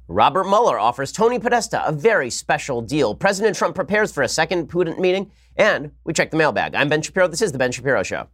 Robert Mueller offers Tony Podesta a very special deal. President Trump prepares for a second Putin meeting. And we check the mailbag. I'm Ben Shapiro. This is The Ben Shapiro Show.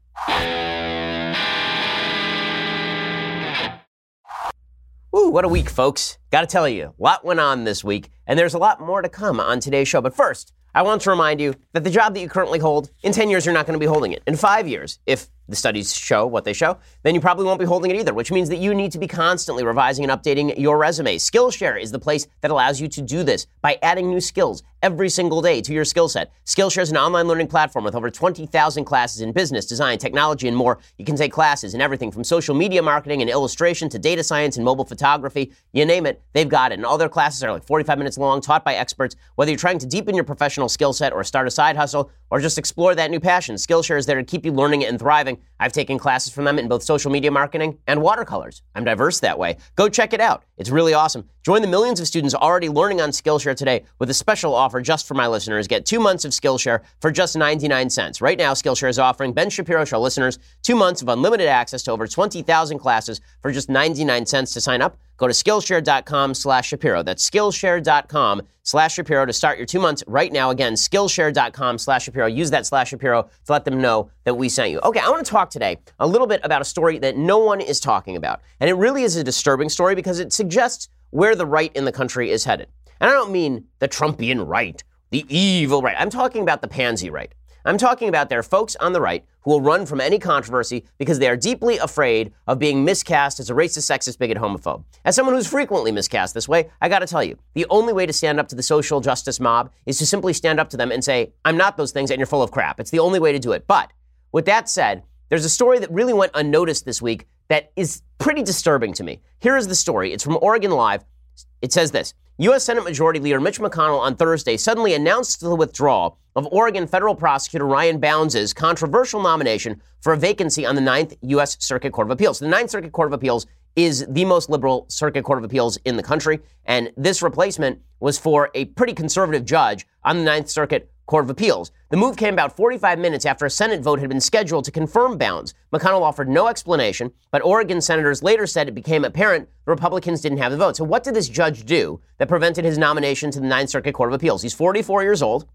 Ooh, what a week, folks. Got to tell you, a lot went on this week, and there's a lot more to come on today's show. But first, I want to remind you that the job that you currently hold, in 10 years, you're not going to be holding it. In 5 years, if the studies show what they show, then you probably won't be holding it either, which means that you need to be constantly revising and updating your resume. Skillshare is the place that allows you to do this by adding new skills every single day to your skill set. Skillshare is an online learning platform with over 20,000 classes in business, design, technology, and more. You can take classes in everything from social media marketing and illustration to data science and mobile photography. You name it, they've got it. And all their classes are like 45 minutes long, taught by experts. Whether you're trying to deepen your professional skill set or start a side hustle or just explore that new passion, Skillshare is there to keep you learning and thriving. I've taken classes from them in both social media marketing and watercolors. I'm diverse that way. Go check it out. It's really awesome. Join the millions of students already learning on Skillshare today with a special offer just for my listeners. Get 2 months of Skillshare for just 99 cents. Right now, Skillshare is offering Ben Shapiro Show listeners 2 months of unlimited access to over 20,000 classes for just 99 cents to sign up. Go to Skillshare.com/Shapiro. That's Skillshare.com/Shapiro to start your 2 months right now. Again, Skillshare.com/Shapiro. Use that /Shapiro to let them know that we sent you. Okay, I want to talk today a little bit about a story that no one is talking about. And it really is a disturbing story because it suggests where the right in the country is headed. And I don't mean the Trumpian right, the evil right. I'm talking about the pansy right. I'm talking about there are folks on the right who will run from any controversy because they are deeply afraid of being miscast as a racist, sexist, bigot, homophobe. As someone who's frequently miscast this way, I got to tell you, the only way to stand up to the social justice mob is to simply stand up to them and say, I'm not those things and you're full of crap. It's the only way to do it. But with that said, there's a story that really went unnoticed this week that is pretty disturbing to me. Here is the story. It's from Oregon Live. It says this. U.S. Senate Majority Leader Mitch McConnell on Thursday suddenly announced the withdrawal of Oregon federal prosecutor Ryan Bounds' controversial nomination for a vacancy on the 9th U.S. Circuit Court of Appeals. The 9th Circuit Court of Appeals is the most liberal circuit court of appeals in the country, and this replacement was for a pretty conservative judge on the 9th Circuit Court of Appeals. The move came about 45 minutes after a Senate vote had been scheduled to confirm Bounds. McConnell offered no explanation, but Oregon senators later said it became apparent the Republicans didn't have the vote. So what did this judge do that prevented his nomination to the 9th Circuit Court of Appeals? He's 44 years old,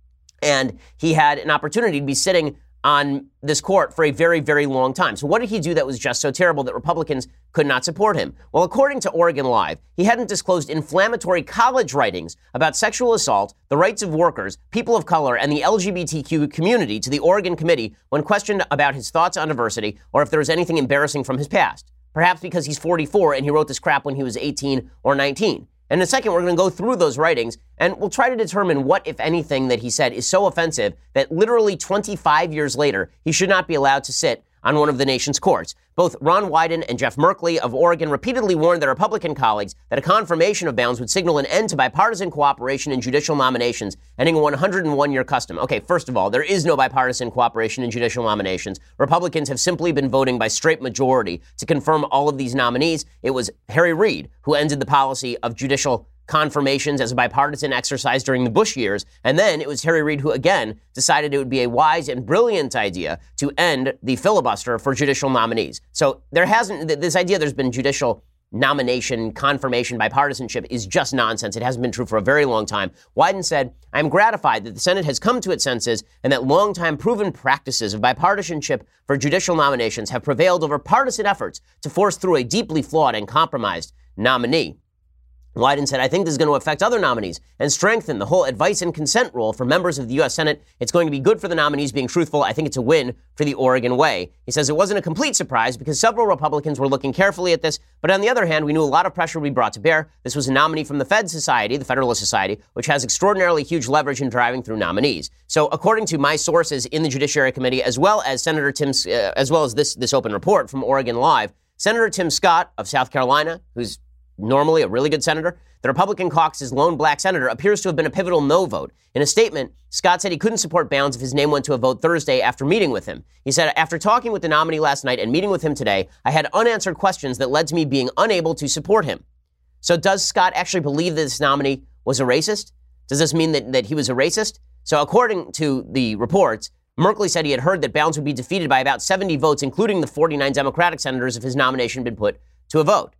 and he had an opportunity to be sitting on this court for a very, very long time. So what did he do that was just so terrible that Republicans could not support him? Well, according to Oregon Live, he hadn't disclosed inflammatory college writings about sexual assault, the rights of workers, people of color, and the LGBTQ community to the Oregon committee when questioned about his thoughts on diversity or if there was anything embarrassing from his past. Perhaps because he's 44 and he wrote this crap when he was 18 or 19. And in a second, we're going to go through those writings, and we'll try to determine what, if anything, that he said is so offensive that literally 25 years later, he should not be allowed to sit on one of the nation's courts. Both Ron Wyden and Jeff Merkley of Oregon repeatedly warned their Republican colleagues that a confirmation of Bounds would signal an end to bipartisan cooperation in judicial nominations, ending a 101-year custom. Okay, first of all, there is no bipartisan cooperation in judicial nominations. Republicans have simply been voting by straight majority to confirm all of these nominees. It was Harry Reid who ended the policy of judicial confirmations as a bipartisan exercise during the Bush years. And then it was Harry Reid who, again, decided it would be a wise and brilliant idea to end the filibuster for judicial nominees. So there hasn't, this idea there's been judicial nomination, confirmation, bipartisanship is just nonsense. It hasn't been true for a very long time. Wyden said, I'm gratified that the Senate has come to its senses and that long-time proven practices of bipartisanship for judicial nominations have prevailed over partisan efforts to force through a deeply flawed and compromised nominee. Wyden said, I think this is going to affect other nominees and strengthen the whole advice and consent rule for members of the U.S. Senate. It's going to be good for the nominees being truthful. I think it's a win for the Oregon way. He says it wasn't a complete surprise because several Republicans were looking carefully at this. But on the other hand, we knew a lot of pressure would be brought to bear. This was a nominee from the Fed Society, the Federalist Society, which has extraordinarily huge leverage in driving through nominees. So according to my sources in the Judiciary Committee, as well as Senator as well as this open report from Oregon Live, Senator Tim Scott of South Carolina, who's normally a really good senator, the Republican caucus's lone black senator, appears to have been a pivotal no vote. In a statement, Scott said he couldn't support Bounds if his name went to a vote Thursday after meeting with him. He said, after talking with the nominee last night and meeting with him today, I had unanswered questions that led to me being unable to support him. So does Scott actually believe that this nominee was a racist? Does this mean that he was a racist? So according to the reports, Merkley said he had heard that Bounds would be defeated by about 70 votes, including the 49 Democratic senators, if his nomination had been put to a vote.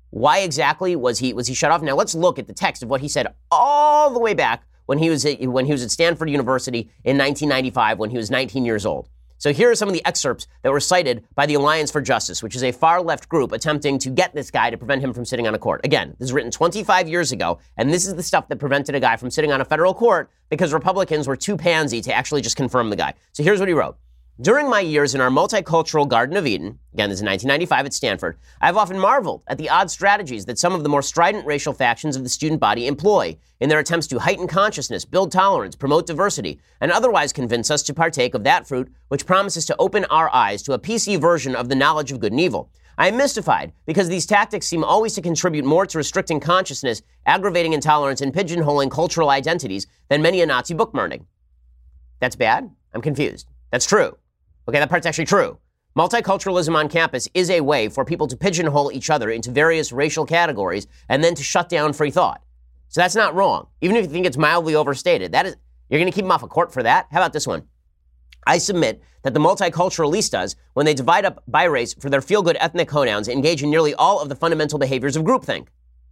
Why exactly was he shut off? Now let's look at the text of what he said all the way back when he was at Stanford University in 1995 when he was 19 years old. So here are some of the excerpts that were cited by the Alliance for Justice, which is a far-left group attempting to get this guy to prevent him from sitting on a court. Again, this is written 25 years ago, and this is the stuff that prevented a guy from sitting on a federal court because Republicans were too pansy to actually just confirm the guy. So here's what he wrote. During my years in our multicultural Garden of Eden, again, this is 1995 at Stanford, I've often marveled at the odd strategies that some of the more strident racial factions of the student body employ in their attempts to heighten consciousness, build tolerance, promote diversity, and otherwise convince us to partake of that fruit which promises to open our eyes to a PC version of the knowledge of good and evil. I am mystified because these tactics seem always to contribute more to restricting consciousness, aggravating intolerance, and pigeonholing cultural identities than many a Nazi bookmarking. That's bad? I'm confused. That's true. Okay, that part's actually true. Multiculturalism on campus is a way for people to pigeonhole each other into various racial categories and then to shut down free thought. So that's not wrong. Even if you think it's mildly overstated, you're going to keep them off a court for that? How about this one? I submit that the multiculturalistas, when they divide up by race for their feel-good ethnic honowns, engage in nearly all of the fundamental behaviors of groupthink.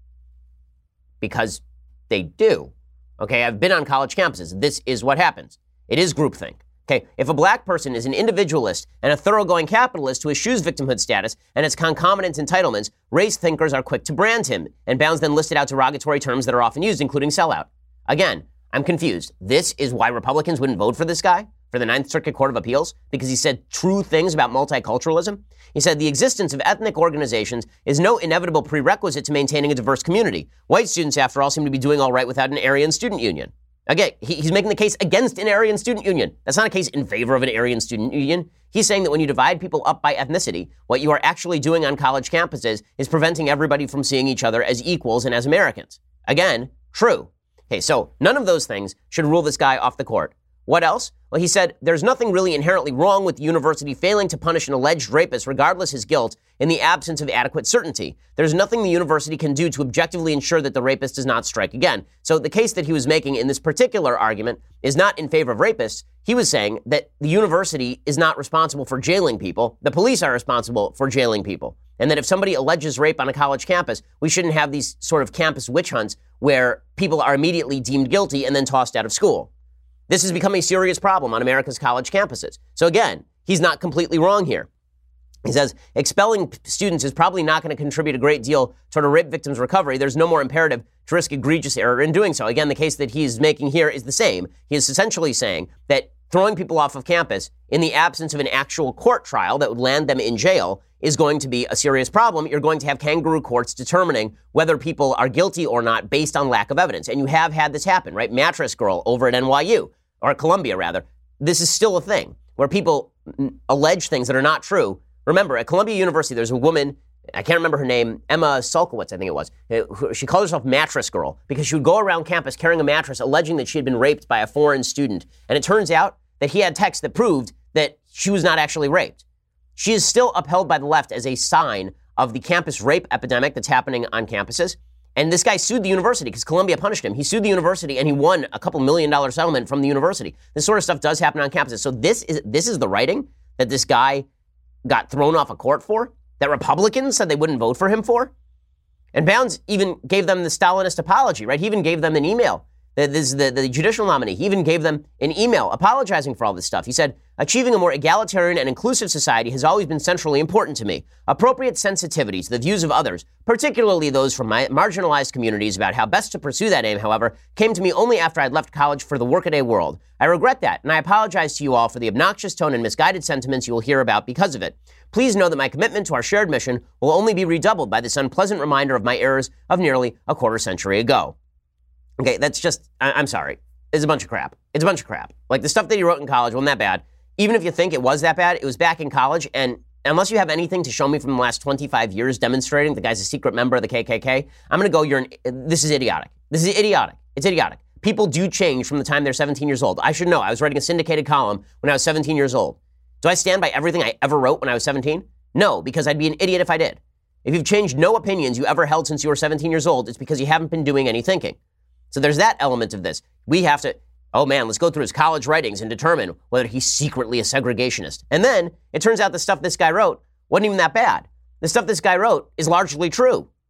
Because they do. Okay, I've been on college campuses. This is what happens. It is groupthink. Okay, if a black person is an individualist and a thoroughgoing capitalist who eschews victimhood status and its concomitant entitlements, race thinkers are quick to brand him, and Bounds then listed out derogatory terms that are often used, including sellout. Again, I'm confused. This is why Republicans wouldn't vote for this guy, for the Ninth Circuit Court of Appeals, because he said true things about multiculturalism. He said the existence of ethnic organizations is no inevitable prerequisite to maintaining a diverse community. White students, after all, seem to be doing all right without an Aryan student union. Again, he's making the case against an Aryan student union. That's not a case in favor of an Aryan student union. He's saying that when you divide people up by ethnicity, what you are actually doing on college campuses is preventing everybody from seeing each other as equals and as Americans. Again, true. Okay, so none of those things should rule this guy off the court. What else? Well, he said, there's nothing really inherently wrong with the university failing to punish an alleged rapist regardless his guilt in the absence of adequate certainty. There's nothing the university can do to objectively ensure that the rapist does not strike again. So the case that he was making in this particular argument is not in favor of rapists. He was saying that the university is not responsible for jailing people. The police are responsible for jailing people. And that if somebody alleges rape on a college campus, we shouldn't have these sort of campus witch hunts where people are immediately deemed guilty and then tossed out of school. This has become a serious problem on America's college campuses. So again, he's not completely wrong here. He says, expelling students is probably not going to contribute a great deal toward a rape victim's recovery. There's no more imperative to risk egregious error in doing so. Again, the case that he's making here is the same. He is essentially saying that throwing people off of campus in the absence of an actual court trial that would land them in jail is going to be a serious problem. You're going to have kangaroo courts determining whether people are guilty or not based on lack of evidence. And you have had this happen, right? Mattress Girl over at NYU, or Columbia rather. This is still a thing where people allege things that are not true. Remember, at Columbia University, there's a woman, I can't remember her name, Emma Sulkowicz, I think it was. She called herself Mattress Girl because she would go around campus carrying a mattress alleging that she had been raped by a foreign student. And it turns out that he had text that proved that she was not actually raped. She is still upheld by the left as a sign of the campus rape epidemic that's happening on campuses. And this guy sued the university because Columbia punished him. He sued the university and he won a couple $1 million settlement from the university. This sort of stuff does happen on campuses. So this is the writing that this guy got thrown off a court for, that Republicans said they wouldn't vote for him for. And Bounds even gave them the Stalinist apology, right? He even gave them an email. This is the judicial nominee. He even gave them an email apologizing for all this stuff. He said, achieving a more egalitarian and inclusive society has always been centrally important to me. Appropriate sensitivity to the views of others, particularly those from my marginalized communities about how best to pursue that aim, however, came to me only after I'd left college for the workaday world. I regret that, and I apologize to you all for the obnoxious tone and misguided sentiments you will hear about because of it. Please know that my commitment to our shared mission will only be redoubled by this unpleasant reminder of my errors of nearly a quarter century ago. Okay, that's just, I'm sorry. It's a bunch of crap. It's a bunch of crap. Like the stuff that he wrote in college wasn't that bad. Even if you think it was that bad, it was back in college. And unless you have anything to show me from the last 25 years demonstrating the guy's a secret member of the KKK, I'm going to go, this is idiotic. This is idiotic. It's idiotic. People do change from the time they're 17 years old. I should know. I was writing a syndicated column when I was 17 years old. Do I stand by everything I ever wrote when I was 17? No, because I'd be an idiot if I did. If you've changed no opinions you ever held since you were 17 years old, it's because you haven't been doing any thinking. So there's that element of this. We have to, let's go through his college writings and determine whether he's secretly a segregationist. And then it turns out the stuff this guy wrote wasn't even that bad. The stuff this guy wrote is largely true.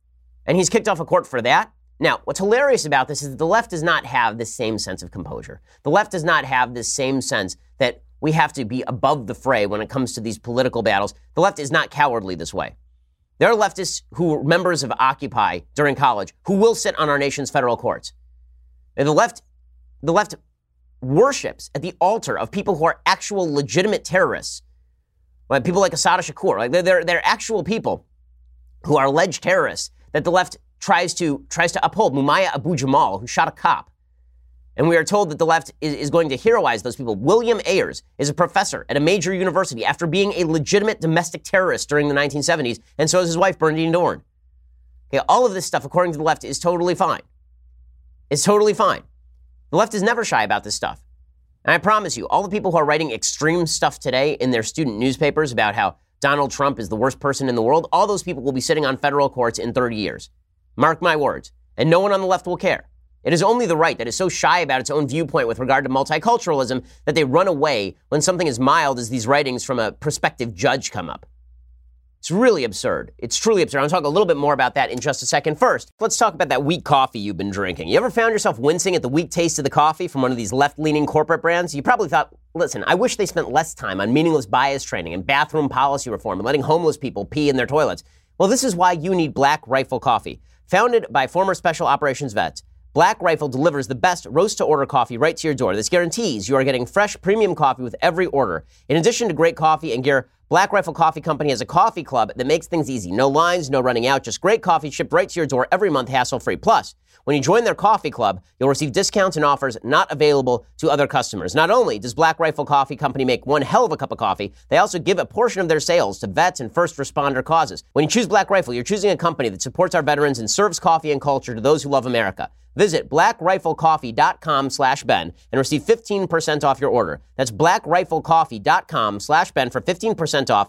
And he's kicked off of court for that. Now, what's hilarious about this is that the left does not have this same sense of composure. The left does not have this same sense that we have to be above the fray when it comes to these political battles. The left is not cowardly this way. There are leftists who were members of Occupy during college who will sit on our nation's federal courts. And the left worships at the altar of people who are actual legitimate terrorists. Like people like Assad Shakur. Like they're actual people who are alleged terrorists that the left tries to uphold. Mumaya Abu-Jamal, who shot a cop. And we are told that the left is going to heroize those people. William Ayers is a professor at a major university after being a legitimate domestic terrorist during the 1970s, and so is his wife, Bernadine Dorn. Okay, all of this stuff, according to the left, is totally fine. It's totally fine. The left is never shy about this stuff. And I promise you, all the people who are writing extreme stuff today in their student newspapers about how Donald Trump is the worst person in the world, all those people will be sitting on federal courts in 30 years. Mark my words. And no one on the left will care. It is only the right that is so shy about its own viewpoint with regard to multiculturalism that they run away when something as mild as these writings from a prospective judge come up. It's really absurd. It's truly absurd. I'll talk a little bit more about that in just a second. First, let's talk about that weak coffee you've been drinking. You ever found yourself wincing at the weak taste of the coffee from one of these left-leaning corporate brands? You probably thought, listen, I wish they spent less time on meaningless bias training and bathroom policy reform and letting homeless people pee in their toilets. Well, this is why you need Black Rifle Coffee. Founded by former Special Operations vets, Black Rifle delivers the best roast-to-order coffee right to your door. This guarantees you are getting fresh premium coffee with every order. In addition to great coffee and gear, Black Rifle Coffee Company has a coffee club that makes things easy. No lines, no running out, just great coffee shipped right to your door every month, hassle-free. Plus, when you join their coffee club, you'll receive discounts and offers not available to other customers. Not only does Black Rifle Coffee Company make one hell of a cup of coffee, they also give a portion of their sales to vets and first responder causes. When you choose Black Rifle, you're choosing a company that supports our veterans and serves coffee and culture to those who love America. Visit blackriflecoffee.com/Ben and receive 15% off your order. That's blackriflecoffee.com/Ben for 15% off.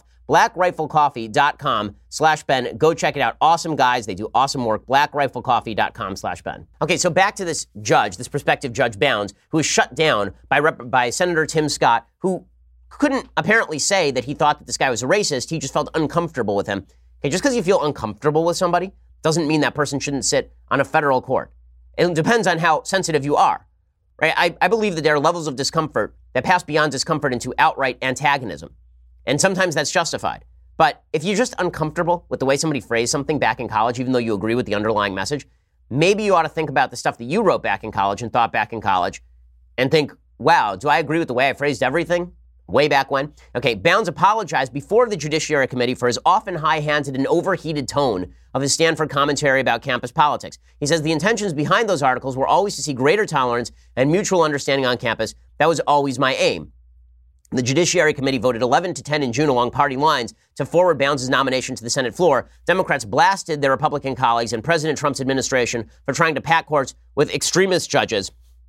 blackriflecoffee.com/Ben. Go check it out. Awesome guys. They do awesome work. blackriflecoffee.com/Ben. Okay, so back to this judge, this prospective Judge Bounds, who was shut down by Senator Tim Scott, who couldn't apparently say that he thought that this guy was a racist. He just felt uncomfortable with him. Okay, just because you feel uncomfortable with somebody doesn't mean that person shouldn't sit on a federal court. It depends on how sensitive you are, right? I believe that there are levels of discomfort that pass beyond discomfort into outright antagonism. And sometimes that's justified. But if you're just uncomfortable with the way somebody phrased something back in college, even though you agree with the underlying message, maybe you ought to think about the stuff that you wrote back in college and thought back in college and think, wow, do I agree with the way I phrased everything way back when? Okay, Bounds apologized before the Judiciary Committee for his often high-handed and overheated tone of his Stanford commentary about campus politics. He says the intentions behind those articles were always to see greater tolerance and mutual understanding on campus. That was always my aim. The Judiciary Committee voted 11-10 in June along party lines to forward Bounds' nomination to the Senate floor. Democrats blasted their Republican colleagues and President Trump's administration for trying to pack courts with extremist judges.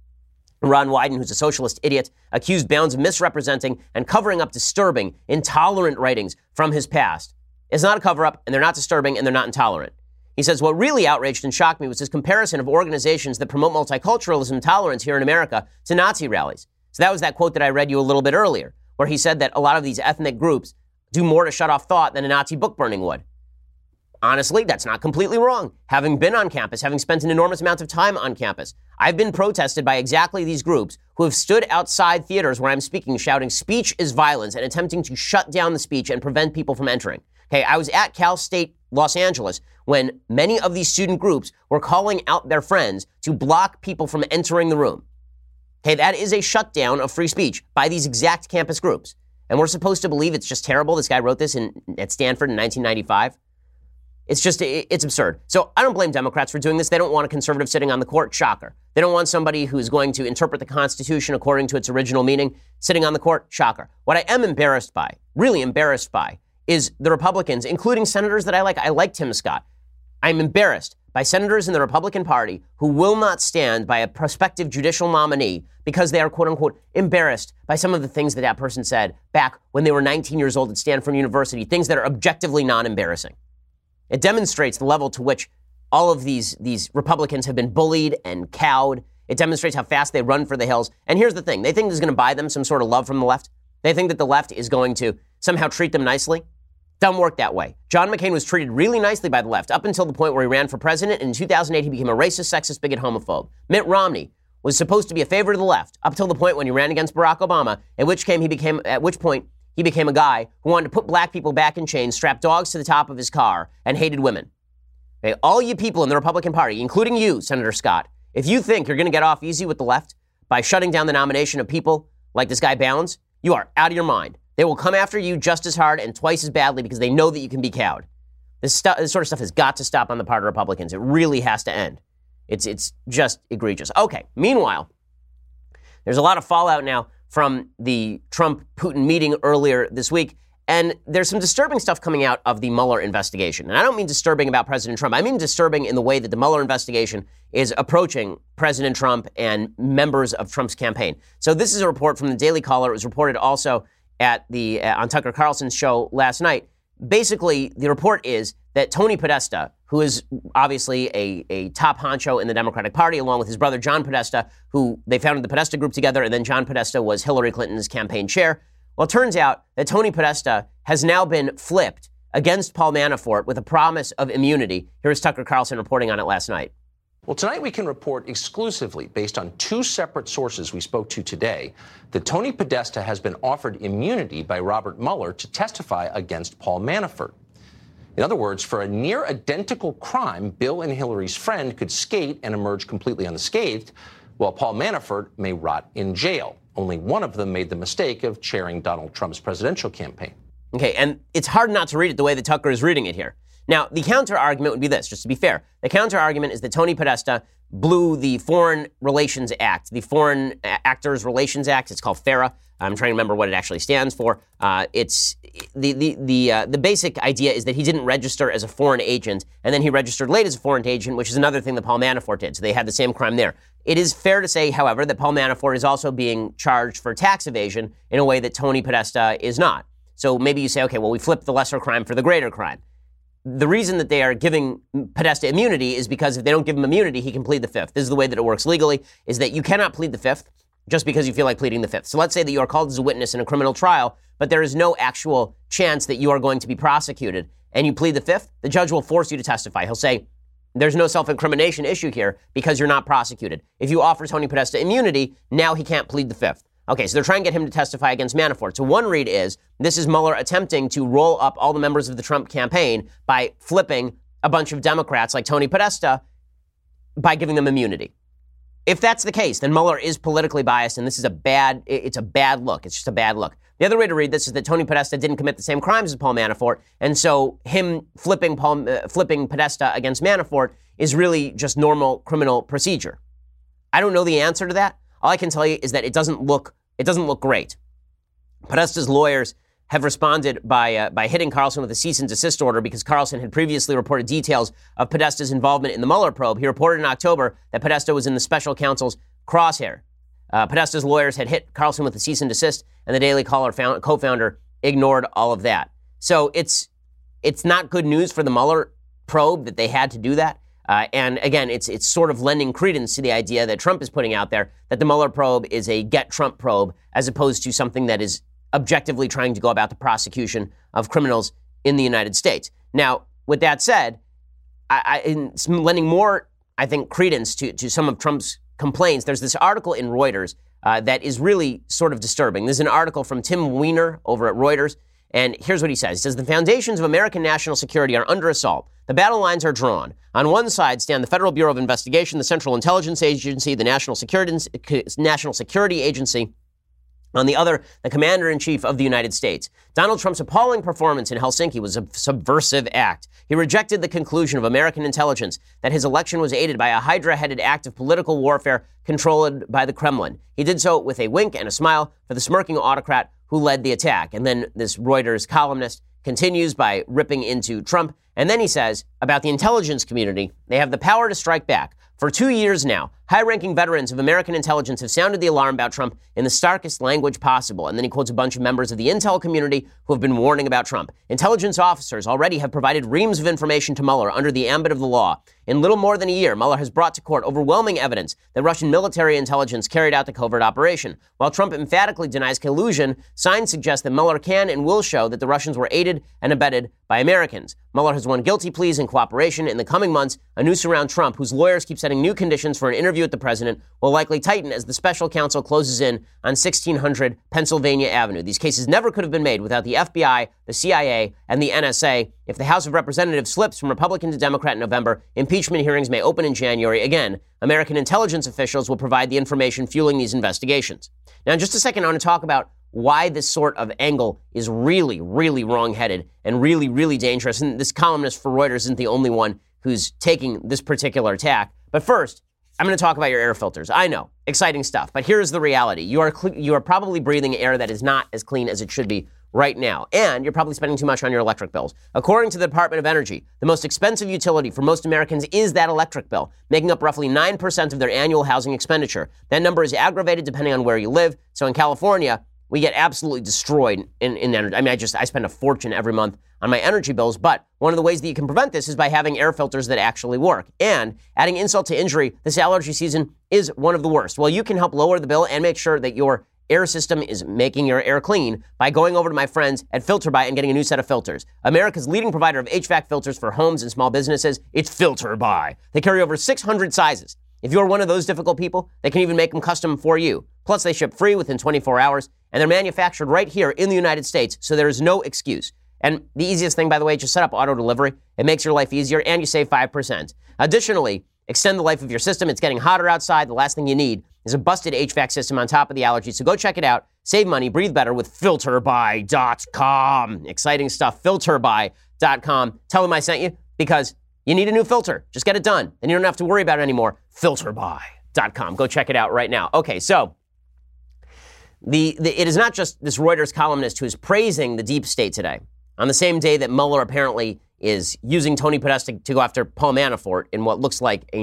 Ron Wyden, who's a socialist idiot, accused Bounds of misrepresenting and covering up disturbing, intolerant writings from his past. It's not a cover-up, and they're not disturbing, and they're not intolerant. He says, what really outraged and shocked me was his comparison of organizations that promote multiculturalism and tolerance here in America to Nazi rallies. So that was that quote that I read you a little bit earlier, where he said that a lot of these ethnic groups do more to shut off thought than a Nazi book burning would. Honestly, that's not completely wrong. Having been on campus, having spent an enormous amount of time on campus, I've been protested by exactly these groups who have stood outside theaters where I'm speaking, shouting, speech is violence, and attempting to shut down the speech and prevent people from entering. Okay, I was at Cal State Los Angeles when many of these student groups were calling out their friends to block people from entering the room. Okay, that is a shutdown of free speech by these exact campus groups. And we're supposed to believe it's just terrible. This guy wrote this at Stanford in 1995. It's absurd. So I don't blame Democrats for doing this. They don't want a conservative sitting on the court. Shocker. They don't want somebody who's going to interpret the Constitution according to its original meaning sitting on the court. Shocker. What I am embarrassed by, really embarrassed by, is the Republicans, including senators that I like. I like Tim Scott. I'm embarrassed by senators in the Republican Party who will not stand by a prospective judicial nominee because they are, quote unquote, embarrassed by some of the things that that person said back when they were 19 years old at Stanford University, things that are objectively non-embarrassing. It demonstrates the level to which all of these Republicans have been bullied and cowed. It demonstrates how fast they run for the hills. And here's the thing. They think this is going to buy them some sort of love from the left. They think that the left is going to somehow treat them nicely. Doesn't work that way. John McCain was treated really nicely by the left up until the point where he ran for president. And in 2008, he became a racist, sexist, bigot, homophobe. Mitt Romney was supposed to be a favorite of the left up until the point when he ran against Barack Obama, at which point he became a guy who wanted to put black people back in chains, strap dogs to the top of his car, and hated women. Okay, all you people in the Republican Party, including you, Senator Scott, if you think you're going to get off easy with the left by shutting down the nomination of people like this guy Balance, you are out of your mind. They will come after you just as hard and twice as badly because they know that you can be cowed. This sort of stuff has got to stop on the part of Republicans. It really has to end. It's just egregious. Okay, meanwhile, there's a lot of fallout now from the Trump-Putin meeting earlier this week, and there's some disturbing stuff coming out of the Mueller investigation. And I don't mean disturbing about President Trump. I mean disturbing in the way that the Mueller investigation is approaching President Trump and members of Trump's campaign. So this is a report from the Daily Caller. It was reported also on Tucker Carlson's show last night. Basically, the report is that Tony Podesta, who is obviously a top honcho in the Democratic Party, along with his brother John Podesta, who they founded the Podesta Group together, and then John Podesta was Hillary Clinton's campaign chair. Well, it turns out that Tony Podesta has now been flipped against Paul Manafort with a promise of immunity. Here's Tucker Carlson reporting on it last night. Well, tonight we can report exclusively, based on two separate sources we spoke to today, that Tony Podesta has been offered immunity by Robert Mueller to testify against Paul Manafort. In other words, for a near identical crime, Bill and Hillary's friend could skate and emerge completely unscathed, while Paul Manafort may rot in jail. Only one of them made the mistake of chairing Donald Trump's presidential campaign. Okay, and it's hard not to read it the way that Tucker is reading it here. Now, the counter-argument would be this, just to be fair. The counter-argument is that Tony Podesta blew the Foreign Relations Act, the Foreign Actors Relations Act. It's called FARA. I'm trying to remember what it actually stands for. It's the basic idea is that he didn't register as a foreign agent, and then he registered late as a foreign agent, which is another thing that Paul Manafort did. So they had the same crime there. It is fair to say, however, that Paul Manafort is also being charged for tax evasion in a way that Tony Podesta is not. So maybe you say, okay, well, we flipped the lesser crime for the greater crime. The reason that they are giving Podesta immunity is because if they don't give him immunity, he can plead the fifth. This is the way that it works legally, is that you cannot plead the fifth just because you feel like pleading the fifth. So let's say that you are called as a witness in a criminal trial, but there is no actual chance that you are going to be prosecuted, and you plead the fifth, the judge will force you to testify. He'll say, there's no self-incrimination issue here because you're not prosecuted. If you offer Tony Podesta immunity, now he can't plead the fifth. Okay, so they're trying to get him to testify against Manafort. So one read is, this is Mueller attempting to roll up all the members of the Trump campaign by flipping a bunch of Democrats like Tony Podesta by giving them immunity. If that's the case, then Mueller is politically biased, and this is a bad look. It's just a bad look. The other way to read this is that Tony Podesta didn't commit the same crimes as Paul Manafort, and so him flipping Podesta against Manafort is really just normal criminal procedure. I don't know the answer to that. All I can tell you is that it doesn't look great. Podesta's lawyers have responded by hitting Carlson with a cease and desist order because Carlson had previously reported details of Podesta's involvement in the Mueller probe. He reported in October that Podesta was in the special counsel's crosshair. Podesta's lawyers had hit Carlson with a cease and desist, and the Daily Caller co-founder ignored all of that. So it's not good news for the Mueller probe that they had to do that. And again, it's sort of lending credence to the idea that Trump is putting out there that the Mueller probe is a get Trump probe as opposed to something that is objectively trying to go about the prosecution of criminals in the United States. Now, with that said, in lending more, I think, credence to some of Trump's complaints, there's this article in Reuters that is really sort of disturbing. There's an article from Tim Weiner over at Reuters, and here's what he says. He says, the foundations of American national security are under assault. The battle lines are drawn. On one side stand the Federal Bureau of Investigation, the Central Intelligence Agency, the National Security Agency. On the other, the Commander-in-Chief of the United States. Donald Trump's appalling performance in Helsinki was a subversive act. He rejected the conclusion of American intelligence that his election was aided by a Hydra-headed act of political warfare controlled by the Kremlin. He did so with a wink and a smile for the smirking autocrat who led the attack. And then this Reuters columnist continues by ripping into Trump. And then he says about the intelligence community, they have the power to strike back. For 2 years now, High-ranking veterans of American intelligence have sounded the alarm about Trump in the starkest language possible. And then he quotes a bunch of members of the intel community who have been warning about Trump. Intelligence officers already have provided reams of information to Mueller under the ambit of the law. In little more than a year, Mueller has brought to court overwhelming evidence that Russian military intelligence carried out the covert operation. While Trump emphatically denies collusion, signs suggest that Mueller can and will show that the Russians were aided and abetted by Americans. Mueller has won guilty pleas in cooperation. In the coming months, a noose around Trump, whose lawyers keep setting new conditions for an interview with the president, will likely tighten as the special counsel closes in on 1600 Pennsylvania Avenue. These cases never could have been made without the FBI, the CIA, and the NSA. If the House of Representatives slips from Republican to Democrat in November, impeachment hearings may open in January. Again, American intelligence officials will provide the information fueling these investigations. Now, in just a second, I want to talk about why this sort of angle is really, really wrong-headed and really, really dangerous. And this columnist for Reuters isn't the only one who's taking this particular tack. But first, I'm going to talk about your air filters. I know, exciting stuff, but here's the reality. You are probably breathing air that is not as clean as it should be right now, and you're probably spending too much on your electric bills. According to the Department of Energy, the most expensive utility for most Americans is that electric bill, making up roughly 9% of their annual housing expenditure. That number is aggravated depending on where you live. So in California, we get absolutely destroyed in energy. I mean, I spend a fortune every month on my energy bills, but one of the ways that you can prevent this is by having air filters that actually work. And adding insult to injury, this allergy season is one of the worst. Well, you can help lower the bill and make sure that your air system is making your air clean by going over to my friends at FilterBuy and getting a new set of filters. America's leading provider of HVAC filters for homes and small businesses, it's FilterBuy. They carry over 600 sizes. If you're one of those difficult people, they can even make them custom for you. Plus, they ship free within 24 hours, and they're manufactured right here in the United States, so there is no excuse. And the easiest thing, by the way, just set up auto delivery. It makes your life easier, and you save 5%. Additionally, extend the life of your system. It's getting hotter outside. The last thing you need is a busted HVAC system on top of the allergies. So go check it out. Save money, breathe better with FilterBuy.com. Exciting stuff. FilterBuy.com. Tell them I sent you because you need a new filter. Just get it done. And you don't have to worry about it anymore. FilterBuy.com. Go check it out right now. Okay, so it is not just this Reuters columnist who is praising the deep state today. On the same day that Mueller apparently is using Tony Podesta to go after Paul Manafort in what looks like a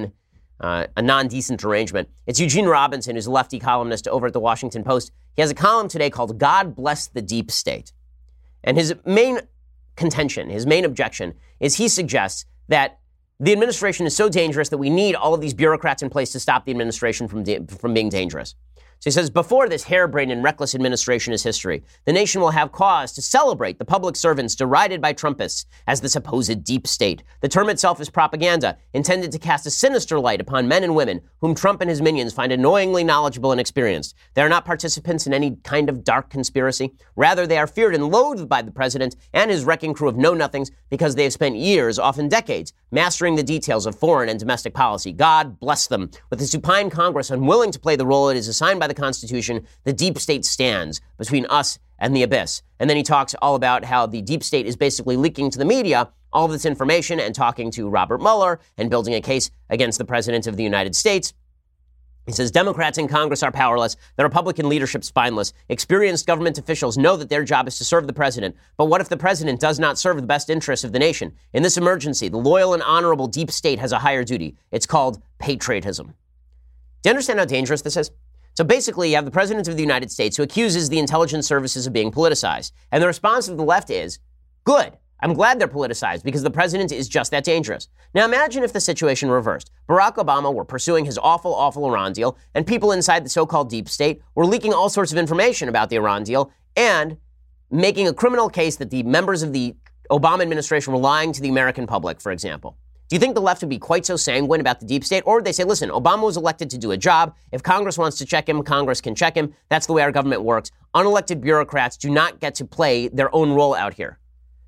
non-decent arrangement. It's Eugene Robinson, who's a lefty columnist over at the Washington Post. He has a column today called God Bless the Deep State. And his main contention, his main objection, is he suggests that the administration is so dangerous that we need all of these bureaucrats in place to stop the administration from being dangerous. So he says, before this harebrained and reckless administration is history, the nation will have cause to celebrate the public servants derided by Trumpists as the supposed deep state. The term itself is propaganda, intended to cast a sinister light upon men and women whom Trump and his minions find annoyingly knowledgeable and experienced. They are not participants in any kind of dark conspiracy. Rather, they are feared and loathed by the president and his wrecking crew of know-nothings because they have spent years, often decades, mastering the details of foreign and domestic policy. God bless them. With a supine Congress unwilling to play the role it is assigned by the Constitution, the deep state stands between us and the abyss. And then he talks all about how the deep state is basically leaking to the media all of this information and talking to Robert Mueller and building a case against the President of the United States. He says Democrats in Congress are powerless, the Republican leadership spineless. Experienced government officials know that their job is to serve the president. But what if the president does not serve the best interests of the nation? In this emergency, the loyal and honorable deep state has a higher duty. It's called patriotism. Do you understand how dangerous this is? So basically, you have the President of the United States who accuses the intelligence services of being politicized. And the response of the left is, good. I'm glad they're politicized because the president is just that dangerous. Now imagine if the situation reversed. Barack Obama were pursuing his awful, awful Iran deal, and people inside the so-called deep state were leaking all sorts of information about the Iran deal and making a criminal case that the members of the Obama administration were lying to the American public, for example. Do you think the left would be quite so sanguine about the deep state? Or would they say, listen, Obama was elected to do a job. If Congress wants to check him, Congress can check him. That's the way our government works. Unelected bureaucrats do not get to play their own role out here.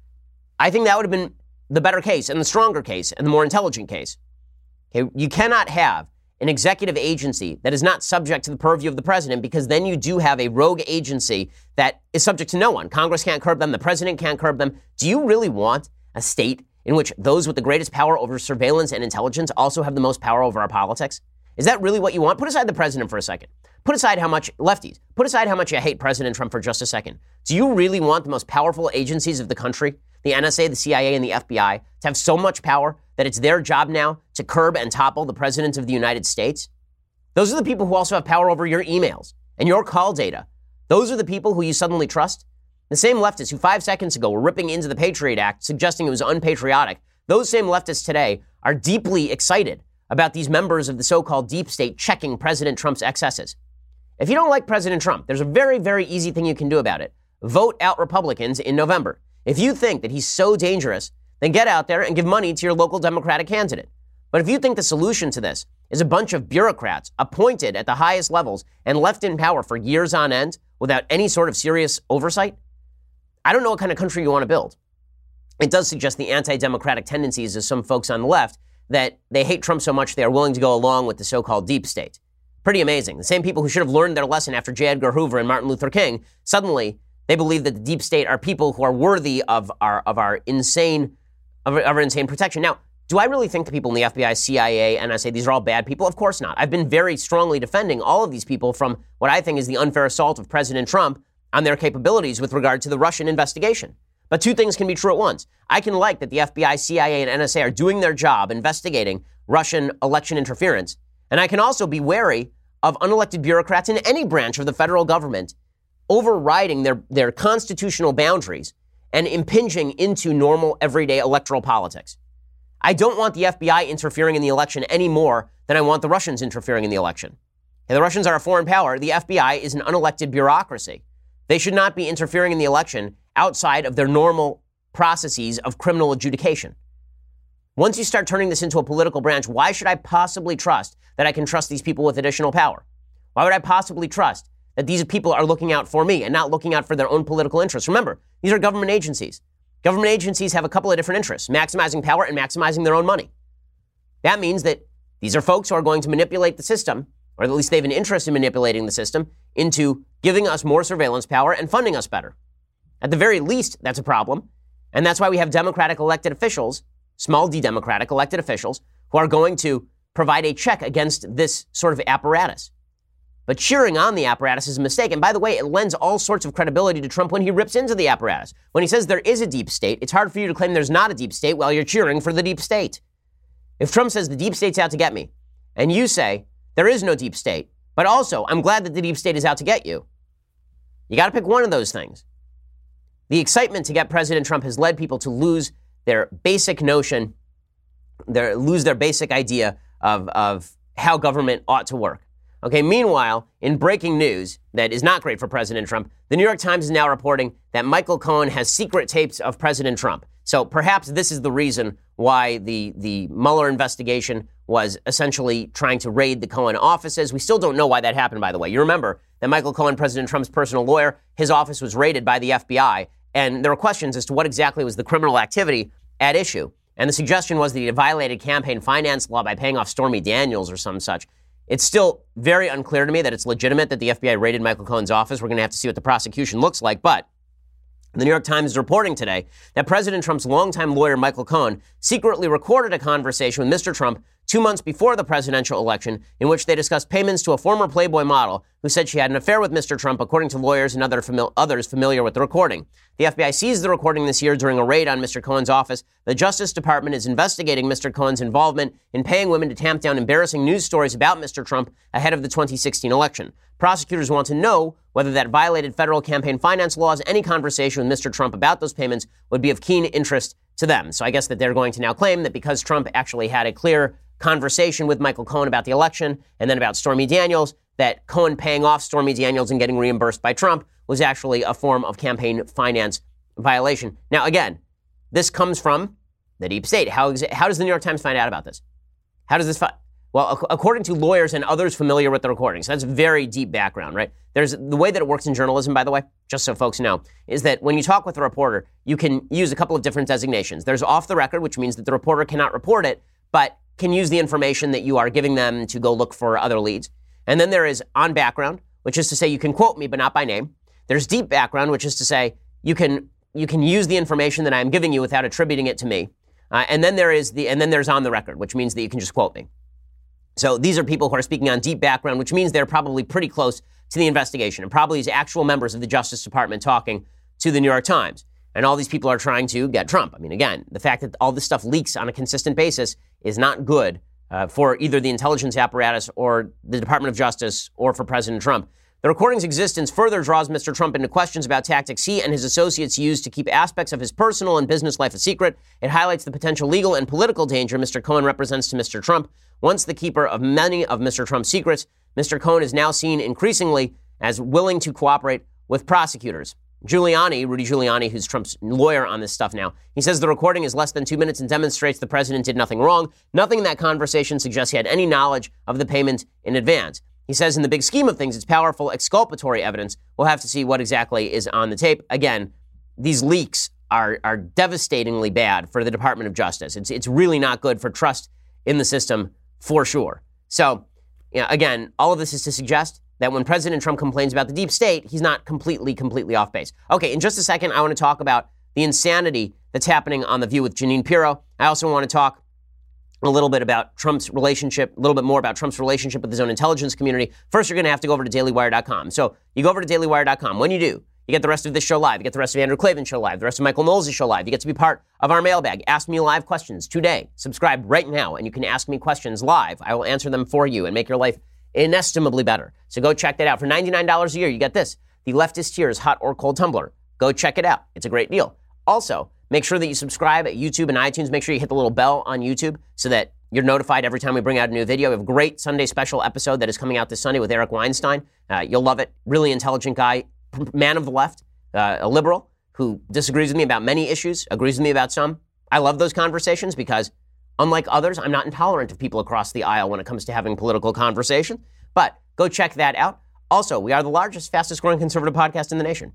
I think that would have been the better case and the stronger case and the more intelligent case. Okay, you cannot have an executive agency that is not subject to the purview of the president, because then you do have a rogue agency that is subject to no one. Congress can't curb them. The president can't curb them. Do you really want a state in which those with the greatest power over surveillance and intelligence also have the most power over our politics? Is that really what you want? Put aside the president for a second. Put aside how much lefties. Put aside how much you hate President Trump for just a second. Do you really want the most powerful agencies of the country, the NSA, the CIA, and the FBI, to have so much power that it's their job now to curb and topple the president of the United States? Those are the people who also have power over your emails and your call data. Those are the people who you suddenly trust. The same leftists who 5 seconds ago were ripping into the Patriot Act, suggesting it was unpatriotic, those same leftists today are deeply excited about these members of the so-called deep state checking President Trump's excesses. If you don't like President Trump, there's a very, very easy thing you can do about it. Vote out Republicans in November. If you think that he's so dangerous, then get out there and give money to your local Democratic candidate. But if you think the solution to this is a bunch of bureaucrats appointed at the highest levels and left in power for years on end without any sort of serious oversight, I don't know what kind of country you want to build. It does suggest the anti-democratic tendencies of some folks on the left that they hate Trump so much they are willing to go along with the so-called deep state. Pretty amazing. The same people who should have learned their lesson after J. Edgar Hoover and Martin Luther King, suddenly they believe that the deep state are people who are worthy of our insane protection. Now, do I really think the people in the FBI, CIA, NSA, these are all bad people? Of course not. I've been very strongly defending all of these people from what I think is the unfair assault of President Trump on their capabilities with regard to the Russian investigation. But two things can be true at once. I can like that the FBI, CIA, and NSA are doing their job investigating Russian election interference. And I can also be wary of unelected bureaucrats in any branch of the federal government overriding their constitutional boundaries and impinging into normal, everyday electoral politics. I don't want the FBI interfering in the election any more than I want the Russians interfering in the election. And the Russians are a foreign power. The FBI is an unelected bureaucracy. They should not be interfering in the election outside of their normal processes of criminal adjudication. Once you start turning this into a political branch, why should I possibly trust that I can trust these people with additional power? Why would I possibly trust that these people are looking out for me and not looking out for their own political interests? Remember, these are government agencies. Government agencies have a couple of different interests, maximizing power and maximizing their own money. That means that these are folks who are going to manipulate the system, or at least they have an interest in manipulating the system, into giving us more surveillance power and funding us better. At the very least, that's a problem. And that's why we have Democratic elected officials, small d Democratic elected officials, who are going to provide a check against this sort of apparatus. But cheering on the apparatus is a mistake. And by the way, it lends all sorts of credibility to Trump when he rips into the apparatus. When he says there is a deep state, it's hard for you to claim there's not a deep state while you're cheering for the deep state. If Trump says the deep state's out to get me, and you say there is no deep state, but also I'm glad that the deep state is out to get you, you got to pick one of those things. The excitement to get President Trump has led people to lose their basic notion, lose their basic idea of how government ought to work. Okay, meanwhile, in breaking news that is not great for President Trump, the New York Times is now reporting that Michael Cohen has secret tapes of President Trump. So perhaps this is the reason why the Mueller investigation was essentially trying to raid the Cohen offices. We still don't know why that happened, by the way. You remember that Michael Cohen, President Trump's personal lawyer, his office was raided by the FBI, and there were questions as to what exactly was the criminal activity at issue. And the suggestion was that he had violated campaign finance law by paying off Stormy Daniels or some such. It's still very unclear to me that it's legitimate that the FBI raided Michael Cohen's office. We're going to have to see what the prosecution looks like. But the New York Times is reporting today that President Trump's longtime lawyer, Michael Cohen, secretly recorded a conversation with Mr. Trump 2 months before the presidential election in which they discussed payments to a former Playboy model who said she had an affair with Mr. Trump, according to lawyers and others familiar with the recording. The FBI seized the recording this year during a raid on Mr. Cohen's office. The Justice Department is investigating Mr. Cohen's involvement in paying women to tamp down embarrassing news stories about Mr. Trump ahead of the 2016 election. Prosecutors want to know whether that violated federal campaign finance laws. Any conversation with Mr. Trump about those payments would be of keen interest to them. So I guess that they're going to now claim that because Trump actually had a clear conversation with Michael Cohen about the election and then about Stormy Daniels, that Cohen paying off Stormy Daniels and getting reimbursed by Trump was actually a form of campaign finance violation. Now, again, this comes from the deep state. How does the New York Times find out about this? How does this Well, according to lawyers and others familiar with the recordings, that's very deep background, right? There's the way that it works in journalism, by the way, just so folks know, is that when you talk with a reporter, you can use a couple of different designations. There's off the record, which means that the reporter cannot report it, but can use the information that you are giving them to go look for other leads. And then there is on background, which is to say you can quote me, but not by name. There's deep background, which is to say you can use the information that I'm giving you without attributing it to me. And then there's on the record, which means that you can just quote me. So these are people who are speaking on deep background, which means they're probably pretty close to the investigation and probably as actual members of the Justice Department talking to the New York Times. And all these people are trying to get Trump. I mean, again, the fact that all this stuff leaks on a consistent basis is not good for either the intelligence apparatus or the Department of Justice or for President Trump. The recording's existence further draws Mr. Trump into questions about tactics he and his associates used to keep aspects of his personal and business life a secret. It highlights the potential legal and political danger Mr. Cohen represents to Mr. Trump. Once the keeper of many of Mr. Trump's secrets, Mr. Cohen is now seen increasingly as willing to cooperate with prosecutors. Rudy Giuliani, who's Trump's lawyer on this stuff now, he says the recording is less than 2 minutes and demonstrates the president did nothing wrong. Nothing in that conversation suggests he had any knowledge of the payment in advance. He says in the big scheme of things, it's powerful exculpatory evidence. We'll have to see what exactly is on the tape. Again, these leaks are devastatingly bad for the Department of Justice. It's really not good for trust in the system for sure. So, again, all of this is to suggest that when President Trump complains about the deep state, he's not completely off base. Okay, in just a second, I want to talk about the insanity that's happening on The View with Jeanine Pirro. I also want to talk a little bit about Trump's relationship, a little bit more about Trump's relationship with his own intelligence community. First, you're going to have to go over to dailywire.com. So you go over to dailywire.com. When you do, you get the rest of this show live. You get the rest of Andrew Klavan's show live, the rest of Michael Knowles' show live. You get to be part of our mailbag. Ask me live questions today. Subscribe right now, and you can ask me questions live. I will answer them for you and make your life inestimably better. So go check that out. For $99 a year, you get this, the Leftist Tears Hot or Cold Tumbler. Go check it out. It's a great deal. Also, make sure that you subscribe at YouTube and iTunes. Make sure you hit the little bell on YouTube so that you're notified every time we bring out a new video. We have a great Sunday special episode that is coming out this Sunday with Eric Weinstein. You'll love it. Really intelligent guy, man of the left, a liberal who disagrees with me about many issues, agrees with me about some. I love those conversations because unlike others, I'm not intolerant of people across the aisle when it comes to having political conversation. But go check that out. Also, we are the largest, fastest growing conservative podcast in the nation.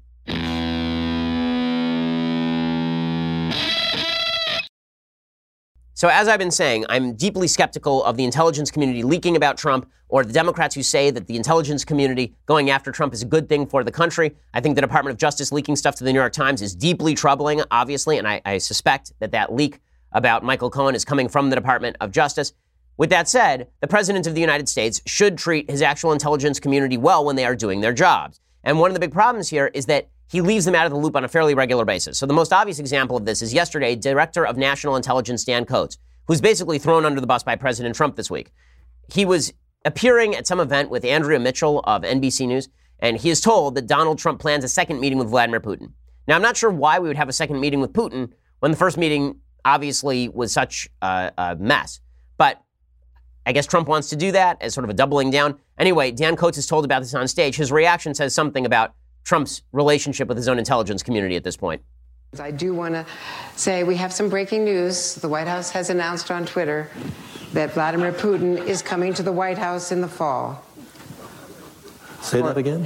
So as I've been saying, I'm deeply skeptical of the intelligence community leaking about Trump or the Democrats who say that the intelligence community going after Trump is a good thing for the country. I think the Department of Justice leaking stuff to the New York Times is deeply troubling, obviously, and I suspect that leak about Michael Cohen is coming from the Department of Justice. With that said, the President of the United States should treat his actual intelligence community well when they are doing their jobs. And one of the big problems here is that he leaves them out of the loop on a fairly regular basis. So the most obvious example of this is yesterday, Director of National Intelligence Dan Coats, who's basically thrown under the bus by President Trump this week. He was appearing at some event with Andrea Mitchell of NBC News, and he is told that Donald Trump plans a second meeting with Vladimir Putin. Now, I'm not sure why we would have a second meeting with Putin when the first meeting obviously was such a mess. But I guess Trump wants to do that as sort of a doubling down. Anyway, Dan Coats is told about this on stage. His reaction says something about Trump's relationship with his own intelligence community at this point. I do want to say we have some breaking news. The White House has announced on Twitter that Vladimir Putin is coming to the White House in the fall. Say that again?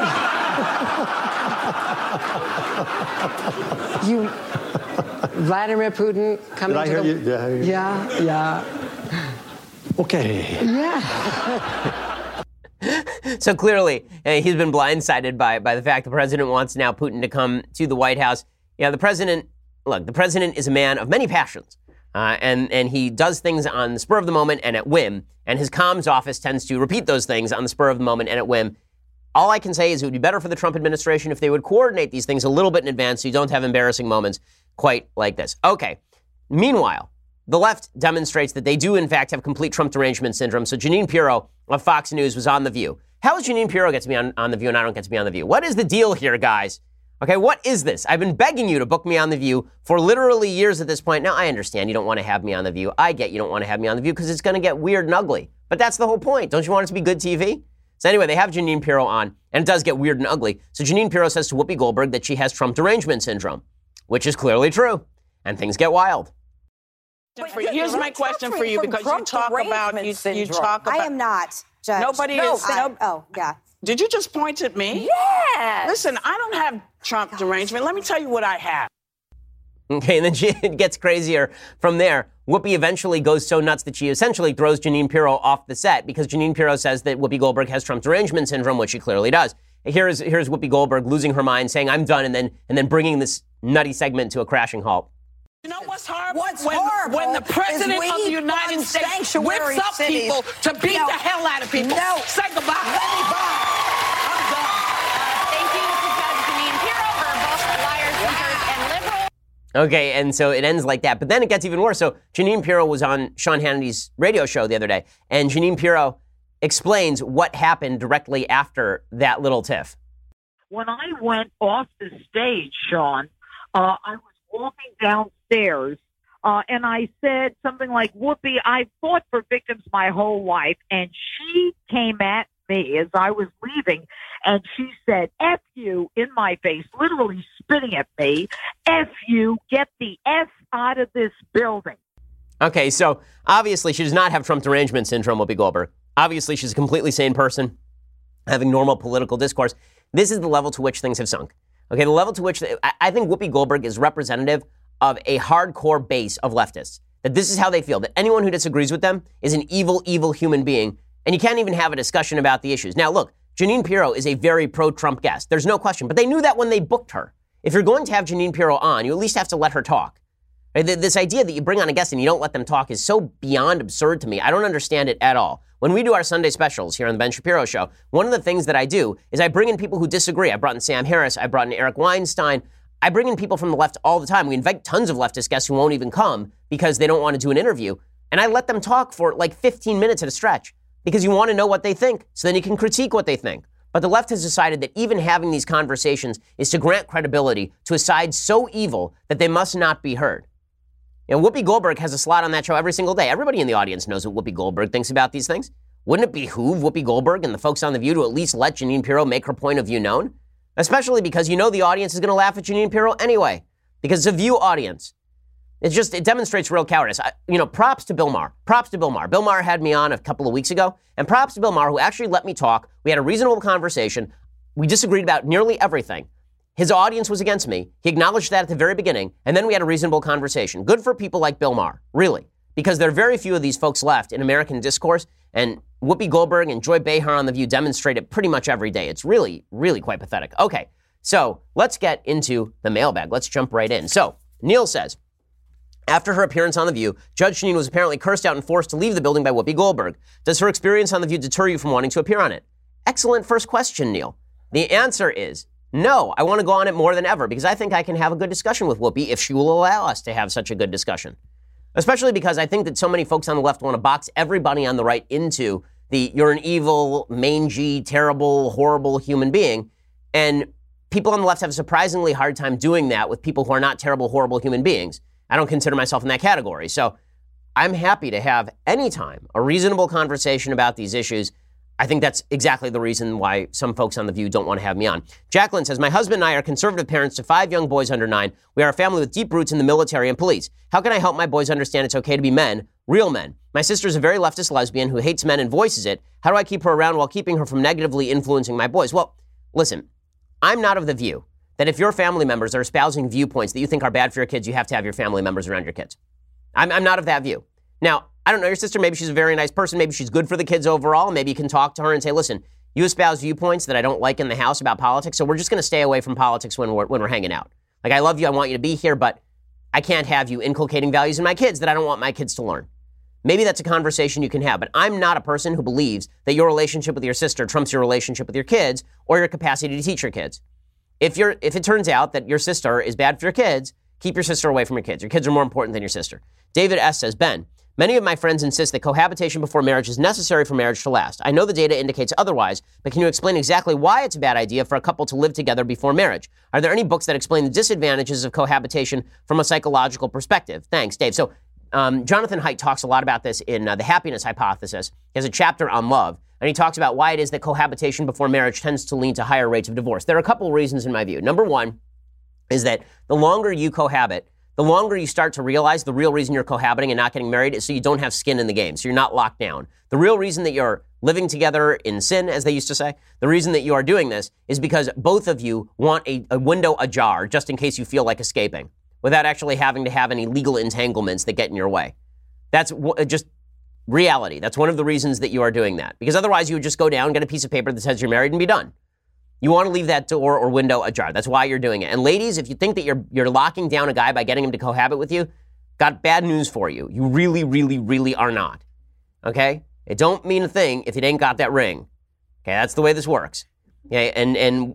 Vladimir Putin coming to the... Did I hear you? Yeah. Okay. Yeah. So clearly, he's been blindsided by the fact the president wants now Putin to come to the White House. Yeah, the president is a man of many passions, and he does things on the spur of the moment and at whim, and his comms office tends to repeat those things on the spur of the moment and at whim. All I can say is it would be better for the Trump administration if they would coordinate these things a little bit in advance so you don't have embarrassing moments quite like this. Okay. Meanwhile, the left demonstrates that they do, in fact, have complete Trump derangement syndrome. So Jeanine Pirro of Fox News was on The View. How does Jeanine Pirro get to be on The View and I don't get to be on The View? What is the deal here, guys? Okay, what is this? I've been begging you to book me on The View for literally years at this point. Now, I understand you don't want to have me on The View. I get you don't want to have me on The View because it's going to get weird and ugly. But that's the whole point. Don't you want it to be good TV? So anyway, they have Jeanine Pirro on, and it does get weird and ugly. So Jeanine Pirro says to Whoopi Goldberg that she has Trump derangement syndrome, which is clearly true. And things get wild. Here's my question for you, because you talk about... I am not, Judge. Nobody is... Oh, yeah. Did you just point at me? Yes. Listen, I don't have Trump derangement. Let me tell you what I have. Okay, and then it gets crazier from there. Whoopi eventually goes so nuts that she essentially throws Jeanine Pirro off the set because Jeanine Pirro says that Whoopi Goldberg has Trump derangement syndrome, which she clearly does. Here's Whoopi Goldberg losing her mind, saying, I'm done, and then bringing this nutty segment to a crashing halt. You know what's horrible? When the president of the United States whips up people to beat the hell out of people. No. Say goodbye. Let me buy. Thank you to Judge Jeanine Pirro. Her book, Liars, Cheaters, and Okay, and so it ends like that. But then it gets even worse. So Jeanine Pirro was on Sean Hannity's radio show the other day, and Jeanine Pirro explains what happened directly after that little tiff. When I went off the stage, Sean, I was walking downstairs, and I said something like, Whoopi, I've fought for victims my whole life, and she came at me as I was leaving, and she said, F you, in my face, literally spitting at me. F you, get the F out of this building. Okay, so obviously she does not have Trump derangement syndrome, Whoopi Goldberg. Obviously she's a completely sane person, having normal political discourse. This is the level to which things have sunk. Okay, the level to which I think Whoopi Goldberg is representative of a hardcore base of leftists. That this is how they feel, that anyone who disagrees with them is an evil, evil human being, and you can't even have a discussion about the issues. Now, look, Jeanine Pirro is a very pro-Trump guest. There's no question. But they knew that when they booked her. If you're going to have Jeanine Pirro on, you at least have to let her talk. This idea that you bring on a guest and you don't let them talk is so beyond absurd to me. I don't understand it at all. When we do our Sunday specials here on the Ben Shapiro Show, one of the things that I do is I bring in people who disagree. I brought in Sam Harris. I brought in Eric Weinstein. I bring in people from the left all the time. We invite tons of leftist guests who won't even come because they don't want to do an interview. And I let them talk for like 15 minutes at a stretch because you want to know what they think so then you can critique what they think. But the left has decided that even having these conversations is to grant credibility to a side so evil that they must not be heard. You know, Whoopi Goldberg has a slot on that show every single day. Everybody in the audience knows what Whoopi Goldberg thinks about these things. Wouldn't it behoove Whoopi Goldberg and the folks on The View to at least let Jeanine Pirro make her point of view known? Especially because you know the audience is going to laugh at Jeanine Pirro anyway, because it's a View audience. It demonstrates real cowardice. Props to Bill Maher. Props to Bill Maher. Bill Maher had me on a couple of weeks ago, and props to Bill Maher, who actually let me talk. We had a reasonable conversation. We disagreed about nearly everything. His audience was against me. He acknowledged that at the very beginning, and then we had a reasonable conversation. Good for people like Bill Maher, really, because there are very few of these folks left in American discourse, and Whoopi Goldberg and Joy Behar on The View demonstrate it pretty much every day. It's really, really quite pathetic. Okay, so let's get into the mailbag. Let's jump right in. So Neil says, after her appearance on The View, Judge Jeanine was apparently cursed out and forced to leave the building by Whoopi Goldberg. Does her experience on The View deter you from wanting to appear on it? Excellent first question, Neil. The answer is no. I want to go on it more than ever because I think I can have a good discussion with Whoopi if she will allow us to have such a good discussion. Especially because I think that so many folks on the left want to box everybody on the right into the you're an evil, mangy, terrible, horrible human being. And people on the left have a surprisingly hard time doing that with people who are not terrible, horrible human beings. I don't consider myself in that category. So I'm happy to have anytime a reasonable conversation about these issues. I think that's exactly the reason why some folks on The View don't want to have me on. Jacqueline says, my husband and I are conservative parents to 5 young boys under 9. We are a family with deep roots in the military and police. How can I help my boys understand it's okay to be men, real men? My sister is a very leftist lesbian who hates men and voices it. How do I keep her around while keeping her from negatively influencing my boys? Well, listen, I'm not of the view that if your family members are espousing viewpoints that you think are bad for your kids, you have to have your family members around your kids. I'm not of that view. Now, I don't know your sister. Maybe she's a very nice person. Maybe she's good for the kids overall. Maybe you can talk to her and say, listen, you espouse viewpoints that I don't like in the house about politics, so we're just going to stay away from politics when we're hanging out. Like, I love you. I want you to be here, but I can't have you inculcating values in my kids that I don't want my kids to learn. Maybe that's a conversation you can have, but I'm not a person who believes that your relationship with your sister trumps your relationship with your kids or your capacity to teach your kids. If it turns out that your sister is bad for your kids, keep your sister away from your kids. Your kids are more important than your sister. David S. says, Ben, many of my friends insist that cohabitation before marriage is necessary for marriage to last. I know the data indicates otherwise, but can you explain exactly why it's a bad idea for a couple to live together before marriage? Are there any books that explain the disadvantages of cohabitation from a psychological perspective? Thanks, Dave. So Jonathan Haidt talks a lot about this in The Happiness Hypothesis. He has a chapter on love, and he talks about why it is that cohabitation before marriage tends to lead to higher rates of divorce. There are a couple of reasons in my view. Number one is that the longer you cohabit, the longer you start to realize the real reason you're cohabiting and not getting married is so you don't have skin in the game, so you're not locked down. The real reason that you're living together in sin, as they used to say, the reason that you are doing this is because both of you want a window ajar just in case you feel like escaping without actually having to have any legal entanglements that get in your way. That's just reality. That's one of the reasons that you are doing that. Because otherwise you would just go down, get a piece of paper that says you're married and be done. You want to leave that door or window ajar. That's why you're doing it. And ladies, if you think that you're locking down a guy by getting him to cohabit with you, got bad news for you. You really, really, really are not. Okay? It don't mean a thing if it ain't got that ring. Okay, that's the way this works. Okay, and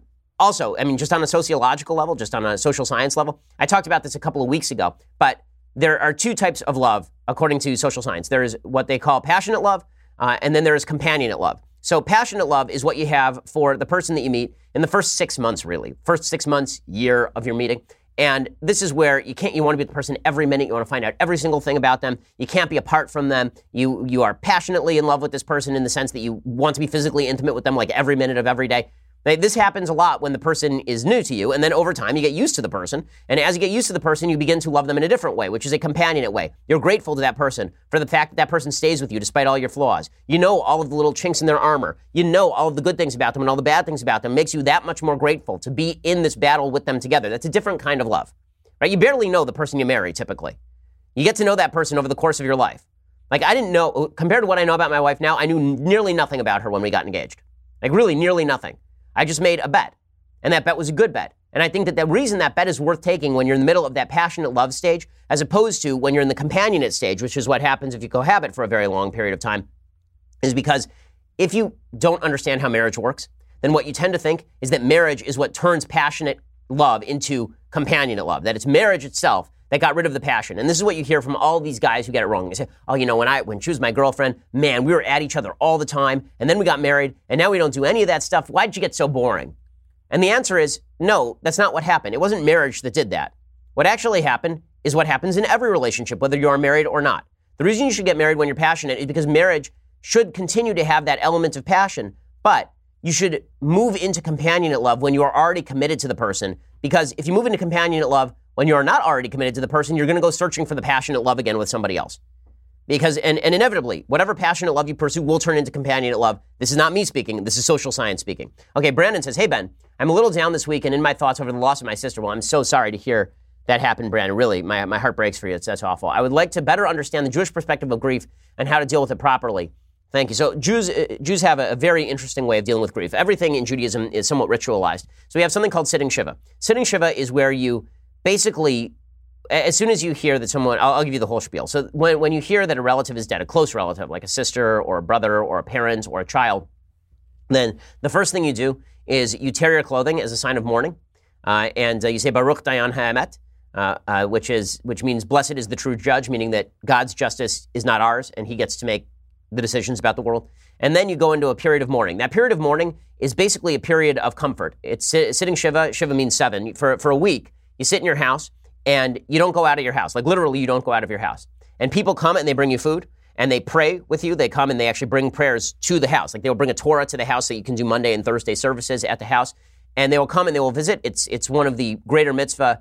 Also, I mean, just on a sociological level, just on a social science level, I talked about this a couple of weeks ago, but there are two types of love, according to social science. There is what they call passionate love, and then there is companionate love. So passionate love is what you have for the person that you meet in the first 6 months, really. First 6 months, year of your meeting. And this is where you want to be with the person every minute. You want to find out every single thing about them. You can't be apart from them. You are passionately in love with this person in the sense that you want to be physically intimate with them like every minute of every day. This happens a lot when the person is new to you, and then over time you get used to the person, and as you get used to the person, you begin to love them in a different way, which is a companionate way. You're grateful to that person for the fact that that person stays with you despite all your flaws. You know all of the little chinks in their armor. You know all of the good things about them and all the bad things about them. It makes you that much more grateful to be in this battle with them together. That's a different kind of love, right? You barely know the person you marry, typically. You get to know that person over the course of your life. Like, I didn't know, compared to what I know about my wife now, I knew nearly nothing about her when we got engaged. Like, really, nearly nothing. I just made a bet, and that bet was a good bet. And I think that the reason that bet is worth taking when you're in the middle of that passionate love stage, as opposed to when you're in the companionate stage, which is what happens if you cohabit for a very long period of time, is because if you don't understand how marriage works, then what you tend to think is that marriage is what turns passionate love into companionate love, that it's marriage itself that got rid of the passion. And this is what you hear from all these guys who get it wrong. They say, oh, you know, when she was my girlfriend, man, we were at each other all the time, and then we got married, and now we don't do any of that stuff. Why did you get so boring? And the answer is, no, that's not what happened. It wasn't marriage that did that. What actually happened is what happens in every relationship, whether you are married or not. The reason you should get married when you're passionate is because marriage should continue to have that element of passion, but you should move into companionate love when you are already committed to the person, because if you move into companionate love when you are not already committed to the person, you're going to go searching for the passionate love again with somebody else. Because, and inevitably, whatever passionate love you pursue will turn into companionate love. This is not me speaking. This is social science speaking. Okay, Brandon says, hey, Ben, I'm a little down this week and in my thoughts over the loss of my sister. Well, I'm so sorry to hear that happen, Brandon. Really, my heart breaks for you. That's awful. I would like to better understand the Jewish perspective of grief and how to deal with it properly. Thank you. So Jews have a very interesting way of dealing with grief. Everything in Judaism is somewhat ritualized. So we have something called sitting Shiva. Sitting Shiva is where you basically, as soon as you hear that someone, I'll give you the whole spiel. So when you hear that a relative is dead, a close relative, like a sister or a brother or a parent or a child, then the first thing you do is you tear your clothing as a sign of mourning, and you say Baruch Dayan Ha'emet, which means blessed is the true judge, meaning that God's justice is not ours, and he gets to make the decisions about the world. And then you go into a period of mourning. That period of mourning is basically a period of comfort. It's sitting Shiva. Shiva means 7. For a week, you sit in your house, and you don't go out of your house. Like, literally, you don't go out of your house. And people come and they bring you food, and they pray with you. They come and they actually bring prayers to the house. Like, they'll bring a Torah to the house so you can do Monday and Thursday services at the house. And they will come and they will visit. It's one of the greater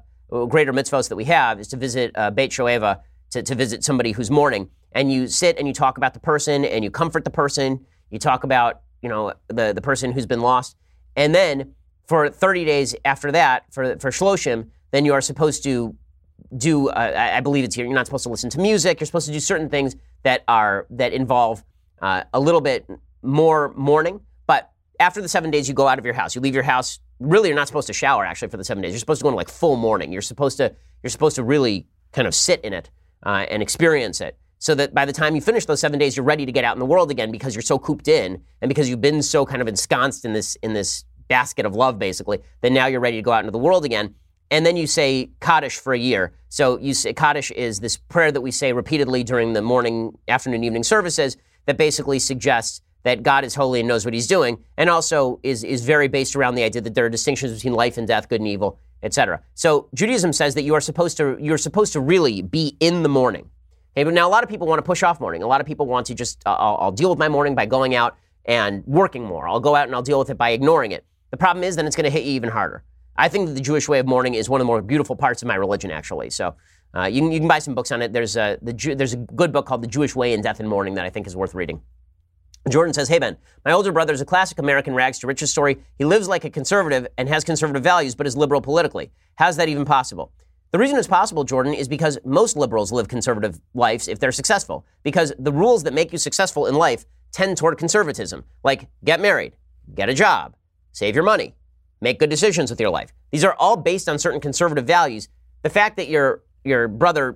mitzvahs that we have is to visit Beit Shoeva, to visit somebody who's mourning. And you sit and you talk about the person and you comfort the person. You talk about, you know, the person who's been lost. And then for 30 days after that, for Shloshim, then you are supposed to do, I believe it's here, you're not supposed to listen to music. You're supposed to do certain things that involve a little bit more mourning. But after the 7 days, you go out of your house. You leave your house. Really, you're not supposed to shower, actually, for the 7 days. You're supposed to go into, like, full mourning. You're supposed to really kind of sit in it and experience it, so that by the time you finish those 7 days, you're ready to get out in the world again because you're so cooped in and because you've been so kind of ensconced in this basket of love, basically, that now you're ready to go out into the world again. And then you say Kaddish for a year. So you say Kaddish is this prayer that we say repeatedly during the morning, afternoon, evening services that basically suggests that God is holy and knows what he's doing, and also is very based around the idea that there are distinctions between life and death, good and evil, etc. So Judaism says that you're supposed to really be in the mourning. Okay, but now a lot of people want to push off mourning. A lot of people want to just, I'll deal with my mourning by going out and working more. I'll go out and I'll deal with it by ignoring it. The problem is then it's going to hit you even harder. I think that the Jewish way of mourning is one of the more beautiful parts of my religion, actually. So you can buy some books on it. There's a good book called The Jewish Way in Death and Mourning that I think is worth reading. Jordan says, hey, Ben, my older brother is a classic American rags to riches story. He lives like a conservative and has conservative values, but is liberal politically. How's that even possible? The reason it's possible, Jordan, is because most liberals live conservative lives if they're successful. Because the rules that make you successful in life tend toward conservatism, like get married, get a job, save your money, make good decisions with your life. These are all based on certain conservative values. The fact that your brother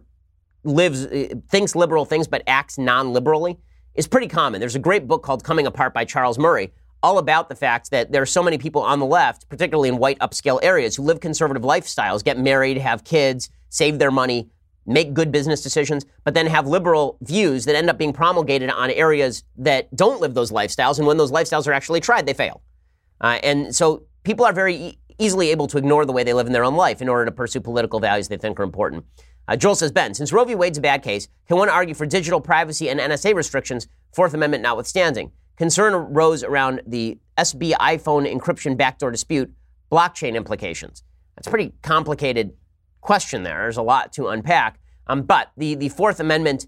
thinks liberal things but acts non-liberally is pretty common. There's a great book called Coming Apart by Charles Murray, all about the fact that there are so many people on the left, particularly in white upscale areas, who live conservative lifestyles, get married, have kids, save their money, make good business decisions, but then have liberal views that end up being promulgated on areas that don't live those lifestyles. And when those lifestyles are actually tried, they fail. And so people are very easily able to ignore the way they live in their own life in order to pursue political values they think are important. Joel says, Ben, since Roe v. Wade's a bad case, can one argue for digital privacy and NSA restrictions, Fourth Amendment notwithstanding? Concern arose around the SB iPhone encryption backdoor dispute, blockchain implications. That's a pretty complicated question there. There's a lot to unpack. But the Fourth Amendment,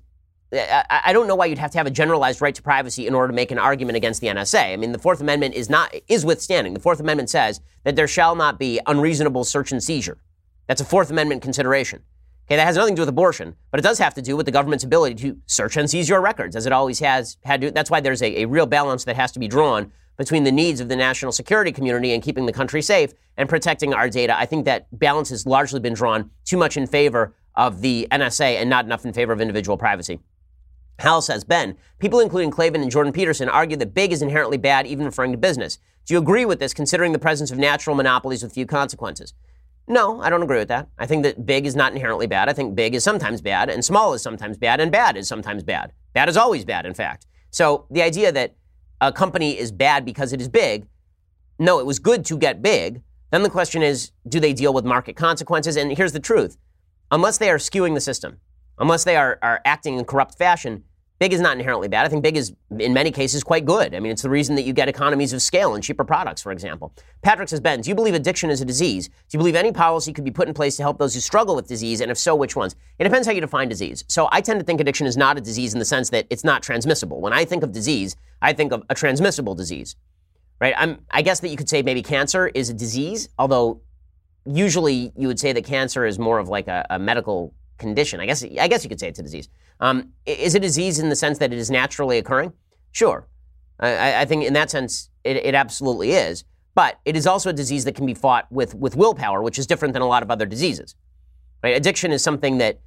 I don't know why you'd have to have a generalized right to privacy in order to make an argument against the NSA. I mean, the Fourth Amendment is withstanding. The Fourth Amendment says that there shall not be unreasonable search and seizure. That's a Fourth Amendment consideration. Okay, that has nothing to do with abortion, but it does have to do with the government's ability to search and seize your records, as it always has had to. That's why there's a real balance that has to be drawn between the needs of the national security community and keeping the country safe and protecting our data. I think that balance has largely been drawn too much in favor of the NSA and not enough in favor of individual privacy. Hal says, Ben, people including Klavan and Jordan Peterson argue that big is inherently bad, even referring to business. Do you agree with this, considering the presence of natural monopolies with few consequences? No, I don't agree with that. I think that big is not inherently bad. I think big is sometimes bad, and small is sometimes bad, and bad is sometimes bad. Bad is always bad, in fact. So the idea that a company is bad because it is big, no, it was good to get big. Then the question is, do they deal with market consequences? And here's the truth. Unless they are skewing the system, unless they are acting in corrupt fashion, big is not inherently bad. I think big is, in many cases, quite good. I mean, it's the reason that you get economies of scale and cheaper products, for example. Patrick says, Ben, do you believe addiction is a disease? Do you believe any policy could be put in place to help those who struggle with disease? And if so, which ones? It depends how you define disease. So I tend to think addiction is not a disease in the sense that it's not transmissible. When I think of disease, I think of a transmissible disease, right? I guess that you could say maybe cancer is a disease, although usually you would say that cancer is more of like a medical condition. I guess you could say it's a disease. Is it a disease in the sense that it is naturally occurring? Sure. I think in that sense, it absolutely is. But it is also a disease that can be fought with willpower, which is different than a lot of other diseases. Right? Addiction is something that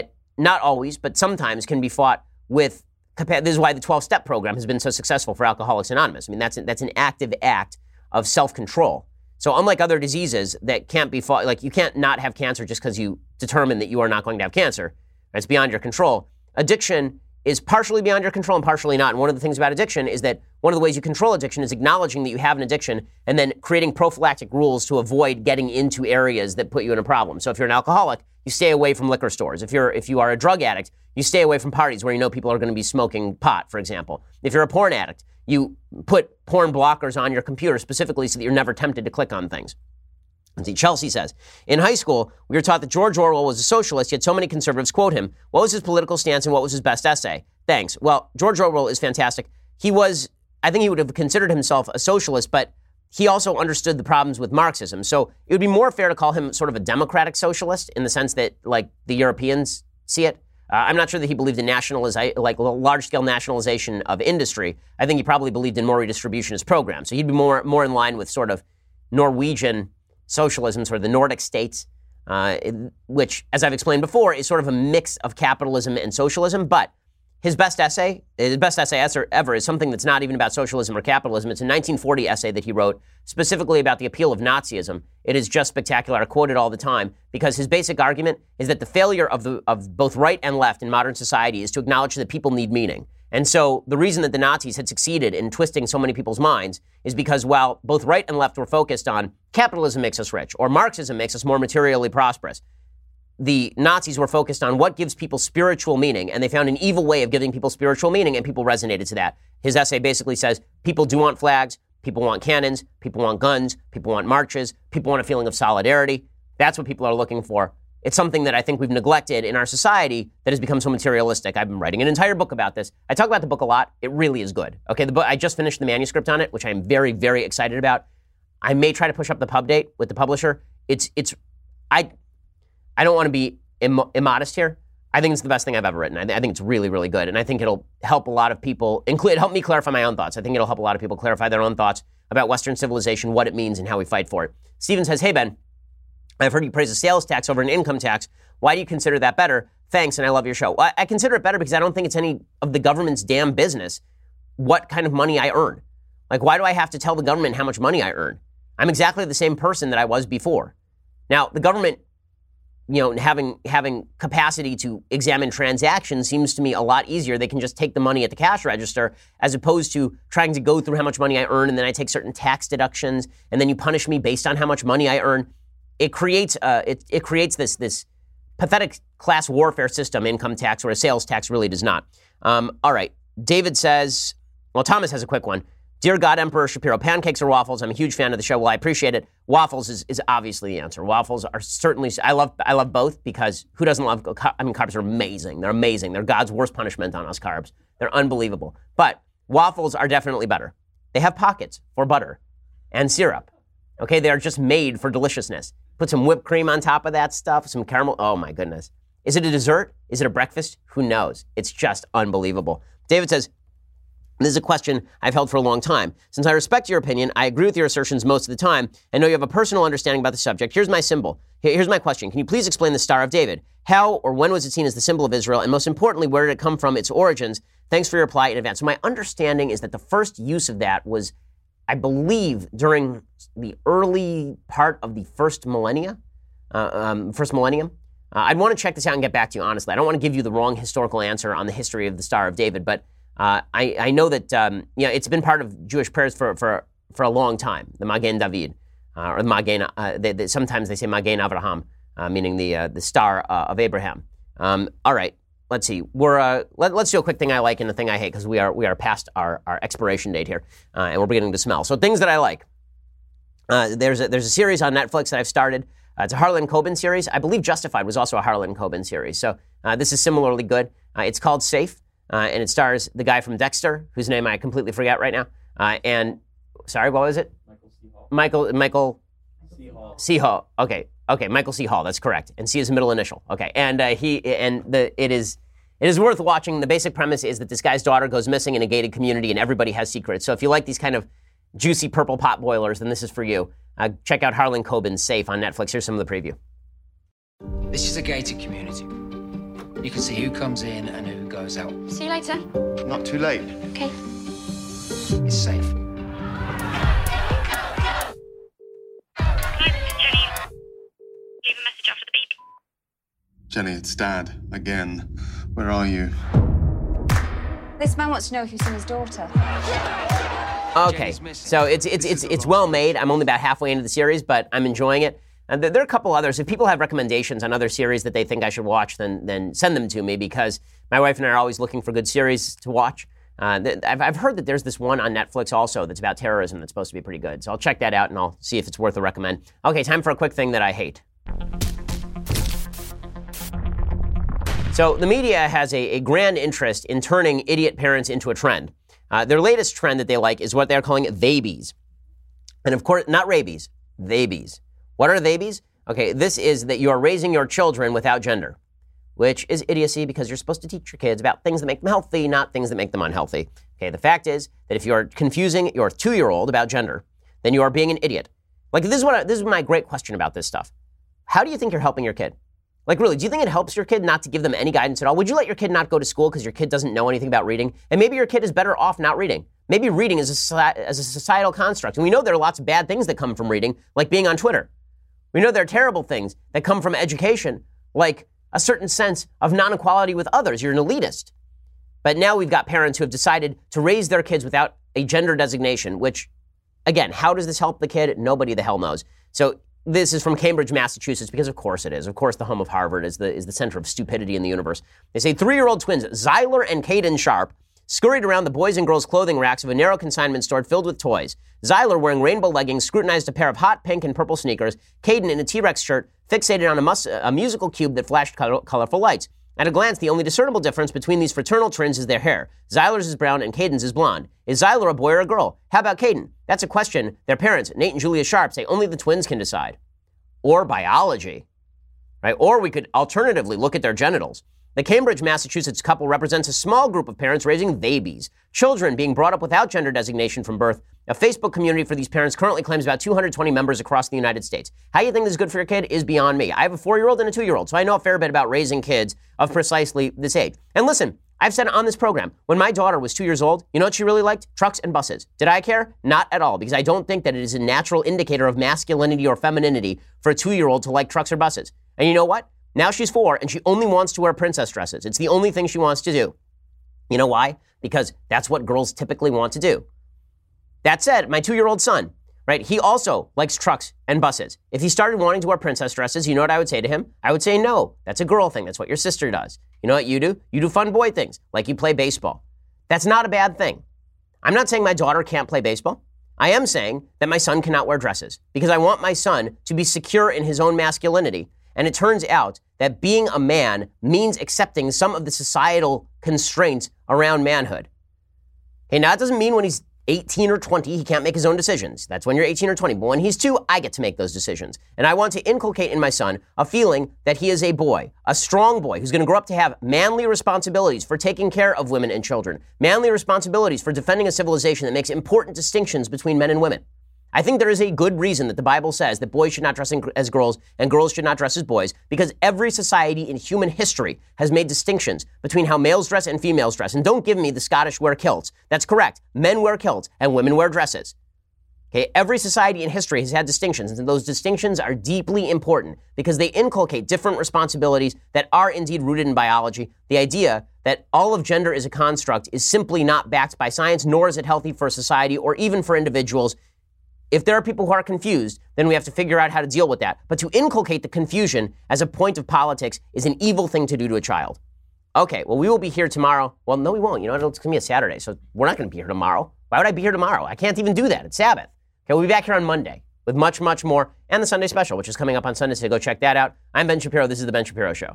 not always, but sometimes can be fought with. This is why the 12-step program has been so successful for Alcoholics Anonymous. I mean, that's an active act of self-control. So unlike other diseases that can't be fought, like you can't not have cancer just because you determine that you are not going to have cancer. It's beyond your control. Addiction is partially beyond your control and partially not. And one of the things about addiction is that one of the ways you control addiction is acknowledging that you have an addiction and then creating prophylactic rules to avoid getting into areas that put you in a problem. So if you're an alcoholic, you stay away from liquor stores. If you are a drug addict, you stay away from parties where you know people are going to be smoking pot, for example. If you're a porn addict, you put porn blockers on your computer specifically so that you're never tempted to click on things. And see, Chelsea says, in high school, we were taught that George Orwell was a socialist, yet so many conservatives quote him. What was his political stance and what was his best essay? Thanks. Well, George Orwell is fantastic. I think he would have considered himself a socialist, but he also understood the problems with Marxism. So it would be more fair to call him sort of a democratic socialist in the sense that, like, the Europeans see it. I'm not sure that he believed in large-scale nationalization of industry. I think he probably believed in more redistributionist programs. So he'd be more in line with sort of Norwegian socialism, sort of the Nordic states, which, as I've explained before, is sort of a mix of capitalism and socialism. But his best essay ever is something that's not even about socialism or capitalism. It's a 1940 essay that he wrote specifically about the appeal of Nazism. It is just spectacular. I quote it all the time because his basic argument is that the failure of both right and left in modern society is to acknowledge that people need meaning. And so the reason that the Nazis had succeeded in twisting so many people's minds is because while both right and left were focused on capitalism makes us rich or Marxism makes us more materially prosperous, the Nazis were focused on what gives people spiritual meaning, and they found an evil way of giving people spiritual meaning, and people resonated to that. His essay basically says people do want flags, people want cannons, people want guns, people want marches, people want a feeling of solidarity. That's what people are looking for. It's something that I think we've neglected in our society that has become so materialistic. I've been writing an entire book about this. I talk about the book a lot. It really is good. Okay, the book, I just finished the manuscript on it, which I'm very, very excited about. I may try to push up the pub date with the publisher. I don't want to be immodest here. I think it's the best thing I've ever written. I think it's really, really good. And I think it'll help a lot of people, help me clarify my own thoughts. I think it'll help a lot of people clarify their own thoughts about Western civilization, what it means, and how we fight for it. Steven says, hey, Ben, I've heard you praise a sales tax over an income tax. Why do you consider that better? Thanks, and I love your show. Well, I consider it better because I don't think it's any of the government's damn business what kind of money I earn. Like, why do I have to tell the government how much money I earn? I'm exactly the same person that I was before. Now, the government, having capacity to examine transactions seems to me a lot easier. They can just take the money at the cash register as opposed to trying to go through how much money I earn, and then I take certain tax deductions, and then you punish me based on how much money I earn. It creates this pathetic class warfare system, income tax, where a sales tax really does not. All right. David says, well, Thomas has a quick one. Dear God, Emperor Shapiro, pancakes or waffles? I'm a huge fan of the show. Well, I appreciate it. Waffles is obviously the answer. Waffles are certainly, I love both, because who doesn't love, carbs are amazing. They're amazing. They're God's worst punishment on us carbs. They're unbelievable. But waffles are definitely better. They have pockets for butter and syrup. Okay, they are just made for deliciousness. Put some whipped cream on top of that stuff, some caramel. Oh my goodness. Is it a dessert? Is it a breakfast? Who knows? It's just unbelievable. David says, this is a question I've held for a long time. Since I respect your opinion, I agree with your assertions most of the time, and know you have a personal understanding about the subject. Here's my symbol. Here's my question. Can you please explain the Star of David? How or when was it seen as the symbol of Israel? And most importantly, where did it come from, its origins? Thanks for your reply in advance. So my understanding is that the first use of that was, I believe, during the early part of the first millennium. I'd want to check this out and get back to you, honestly. I don't want to give you the wrong historical answer on the history of the Star of David, but I know that it's been part of Jewish prayers for a long time. The Magen David, or the Magen. Sometimes they say Magen Avraham, meaning the Star of Abraham. All right, let's see. Let's do a quick thing I like and a thing I hate, because we are past our expiration date here, and we're beginning to smell. So things that I like. There's a series on Netflix that I've started. It's a Harlan Coben series. I believe Justified was also a Harlan Coben series. So this is similarly good. It's called Safe. And it stars the guy from Dexter, whose name I completely forget right now. Sorry, what was it? Michael C. Hall. Okay, Michael C. Hall. That's correct. And C is a middle initial. Okay, and it is worth watching. The basic premise is that this guy's daughter goes missing in a gated community, and everybody has secrets. So if you like these kind of juicy purple pot boilers, then this is for you. Check out Harlan Coben's Safe on Netflix. Here's some of the preview. This is a gated community. You can see who comes in and who goes out. See you later. Not too late. Okay. It's safe. Hi, this is Jenny. Leave a message after the beep. Jenny, it's Dad. Again. Where are you? This man wants to know if you've seen his daughter. Okay, so it's well made. I'm only about halfway into the series, but I'm enjoying it. And there are a couple others. If people have recommendations on other series that they think I should watch, then send them to me, because my wife and I are always looking for good series to watch. I've heard that there's this one on Netflix also that's about terrorism that's supposed to be pretty good. So I'll check that out and I'll see if it's worth a recommend. Okay, time for a quick thing that I hate. So the media has a grand interest in turning idiot parents into a trend. Their latest trend that they like is what they're calling theybies. And of course, not rabies, theybies. What are theybies? Okay, this is that you are raising your children without gender, which is idiocy, because you're supposed to teach your kids about things that make them healthy, not things that make them unhealthy. Okay, the fact is that if you are confusing your 2-year-old about gender, then you are being an idiot. Like, this is my great question about this stuff. How do you think you're helping your kid? Like, really, do you think it helps your kid not to give them any guidance at all? Would you let your kid not go to school because your kid doesn't know anything about reading? And maybe your kid is better off not reading. Maybe reading is a societal construct. And we know there are lots of bad things that come from reading, like being on Twitter. We know there are terrible things that come from education, like a certain sense of non-equality with others. You're an elitist. But now we've got parents who have decided to raise their kids without a gender designation, which, again, how does this help the kid? Nobody the hell knows. So this is from Cambridge, Massachusetts, because of course it is. Of course, the home of Harvard is the center of stupidity in the universe. They say 3-year-old twins, Zyler and Caden Sharp, scurried around the boys and girls clothing racks of a narrow consignment store filled with toys. Zyler, wearing rainbow leggings, scrutinized a pair of hot pink and purple sneakers. Caden, in a T-Rex shirt, fixated on a musical cube that flashed colorful lights. At a glance, the only discernible difference between these fraternal twins is their hair. Zyler's is brown and Caden's is blonde. Is Zyler a boy or a girl? How about Caden? That's a question their parents, Nate and Julia Sharp, say only the twins can decide. Or biology, right? Or we could alternatively look at their genitals. The Cambridge, Massachusetts couple represents a small group of parents raising babies, children being brought up without gender designation from birth. A Facebook community for these parents currently claims about 220 members across the United States. How you think this is good for your kid is beyond me. I have a 4-year-old and a 2-year-old, so I know a fair bit about raising kids of precisely this age. And listen, I've said on this program, when my daughter was 2 years old, you know what she really liked? Trucks and buses. Did I care? Not at all, because I don't think that it is a natural indicator of masculinity or femininity for a 2-year-old to like trucks or buses. And you know what? Now she's 4, and she only wants to wear princess dresses. It's the only thing she wants to do. You know why? Because that's what girls typically want to do. That said, my 2-year-old son, right, he also likes trucks and buses. If he started wanting to wear princess dresses, you know what I would say to him? I would say, no, that's a girl thing. That's what your sister does. You know what you do? You do fun boy things, like you play baseball. That's not a bad thing. I'm not saying my daughter can't play baseball. I am saying that my son cannot wear dresses because I want my son to be secure in his own masculinity. And it turns out that being a man means accepting some of the societal constraints around manhood. Okay, now, that doesn't mean when he's 18 or 20, he can't make his own decisions. That's when you're 18 or 20. But when he's 2, I get to make those decisions. And I want to inculcate in my son a feeling that he is a boy, a strong boy, who's going to grow up to have manly responsibilities for taking care of women and children, manly responsibilities for defending a civilization that makes important distinctions between men and women. I think there is a good reason that the Bible says that boys should not dress as girls and girls should not dress as boys, because every society in human history has made distinctions between how males dress and females dress. And don't give me the Scottish wear kilts. That's correct. Men wear kilts and women wear dresses. Okay, every society in history has had distinctions, and those distinctions are deeply important because they inculcate different responsibilities that are indeed rooted in biology. The idea that all of gender is a construct is simply not backed by science, nor is it healthy for society or even for individuals. If there are people who are confused, then we have to figure out how to deal with that. But to inculcate the confusion as a point of politics is an evil thing to do to a child. Okay, well, we will be here tomorrow. Well, no, we won't. You know, it's going to be a Saturday, so we're not going to be here tomorrow. Why would I be here tomorrow? I can't even do that. It's Sabbath. Okay, we'll be back here on Monday with much, much more, and the Sunday special, which is coming up on Sunday, so go check that out. I'm Ben Shapiro. This is The Ben Shapiro Show.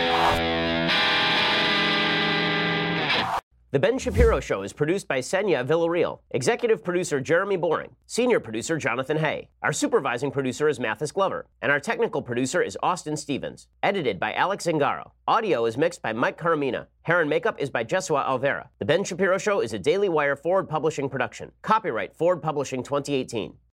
The Ben Shapiro Show is produced by Senya Villarreal, executive producer Jeremy Boring, senior producer Jonathan Hay. Our supervising producer is Mathis Glover, and our technical producer is Austin Stevens. Edited by Alex Zingaro. Audio is mixed by Mike Caramina. Hair and makeup is by Jesua Alvera. The Ben Shapiro Show is a Daily Wire Forward Publishing production. Copyright Forward Publishing 2018.